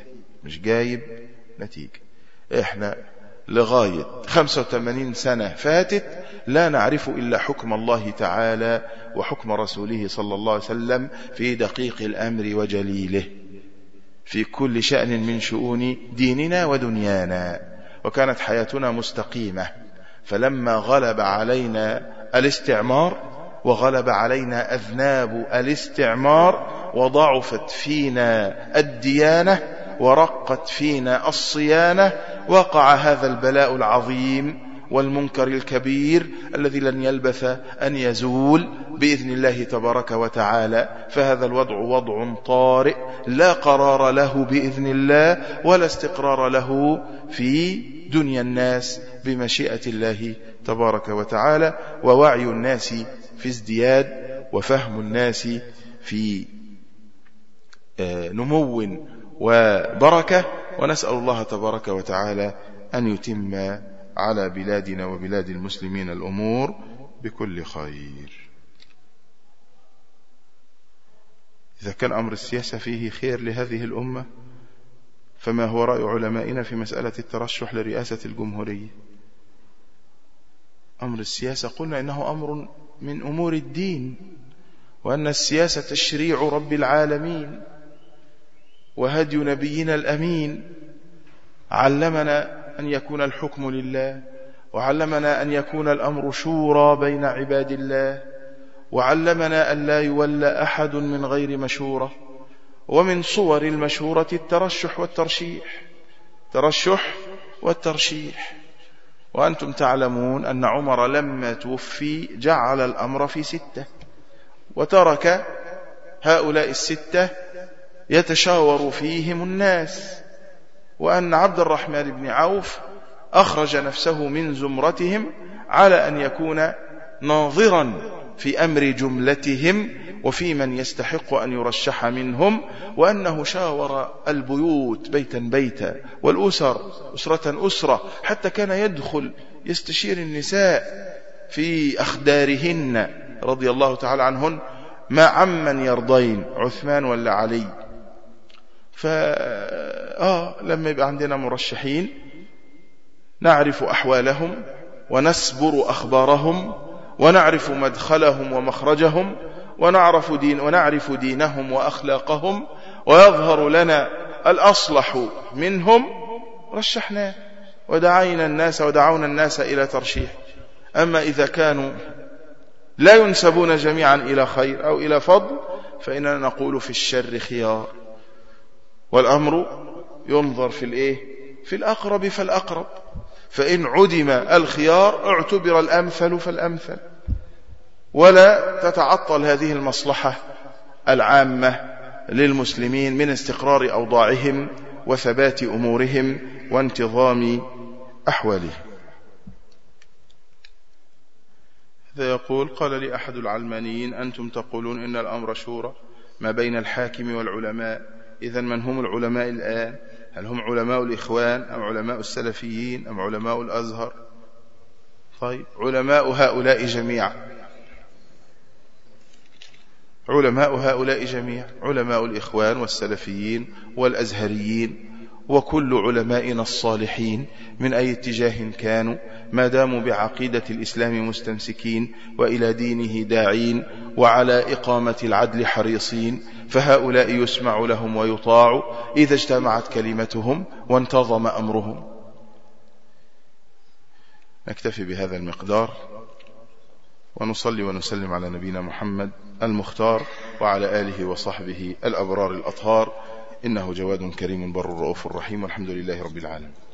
[SPEAKER 2] نتيجة. احنا لغاية 85 سنة فاتت لا نعرف إلا حكم الله تعالى وحكم رسوله صلى الله عليه وسلم في دقيق الأمر وجليله في كل شأن من شؤون ديننا ودنيانا، وكانت حياتنا مستقيمة. فلما غلب علينا الاستعمار وغلب علينا أذناب الاستعمار وضعفت فينا الديانة ورقت فينا الصيانة، وقع هذا البلاء العظيم والمنكر الكبير الذي لن يلبث أن يزول بإذن الله تبارك وتعالى. فهذا الوضع وضع طارئ لا قرار له بإذن الله ولا استقرار له في دنيا الناس بمشيئة الله تبارك وتعالى، ووعي الناس في ازدياد، وفهم الناس في نمو وبركة. ونسأل الله تبارك وتعالى أن يتم على بلادنا وبلاد المسلمين الأمور بكل خير. إذا كان أمر السياسة فيه خير لهذه الأمة، فما هو رأي علمائنا في مسألة الترشح لرئاسة الجمهورية؟ أمر السياسة قلنا إنه أمر من أمور الدين، وأن السياسة تشريع رب العالمين وهدي نبينا الأمين. علمنا أن يكون الحكم لله، وعلمنا أن يكون الأمر شورى بين عباد الله، وعلمنا أن لا يولى أحد من غير مشورة. ومن صور المشورة الترشح والترشيح، ترشح والترشيح. وأنتم تعلمون أن عمر لما توفي جعل الأمر في 6، وترك هؤلاء 6 يتشاور فيهم الناس، وأن عبد الرحمن بن عوف أخرج نفسه من زمرتهم على أن يكون ناظرا في أمر جملتهم وفي من يستحق أن يرشح منهم، وأنه شاور البيوت بيتا بيتا والأسر أسرة أسرة، حتى كان يدخل يستشير النساء في أخدارهن رضي الله تعالى عنهن ما عمن يرضين، عثمان ولا علي. لما يبقى عندنا مرشحين نعرف أحوالهم ونسبر أخبارهم ونعرف مدخلهم ومخرجهم ونعرف دينهم وأخلاقهم، ويظهر لنا الأصلح منهم رشحناه ودعونا الناس إلى ترشيح. أما إذا كانوا لا ينسبون جميعا إلى خير أو إلى فضل فإننا نقول في الشر خيار، والأمر ينظر في الأقرب فالأقرب، فإن عدم الخيار اعتبر الأمثل فالأمثل، ولا تتعطل هذه المصلحة العامة للمسلمين من استقرار أوضاعهم وثبات أمورهم وانتظام أحوالهم. هذا يقول: قال لي أحد العلمانيين: أنتم تقولون إن الأمر شورى ما بين الحاكم والعلماء، إذن من هم العلماء الآن؟ هل هم علماء الإخوان أم علماء السلفيين أم علماء الأزهر؟ طيب، علماء هؤلاء جميعا، علماء الإخوان والسلفيين والأزهريين وكل علمائنا الصالحين من أي اتجاه كانوا، ما داموا بعقيدة الإسلام مستمسكين وإلى دينه داعين وعلى إقامة العدل حريصين، فهؤلاء يسمع لهم ويطاع إذا اجتمعت كلمتهم وانتظم أمرهم. نكتفي بهذا المقدار، ونصلي ونسلم على نبينا محمد المختار وعلى آله وصحبه الأبرار الأطهار، إنه جواد كريم بر رؤوف رحيم، والحمد لله رب العالمين.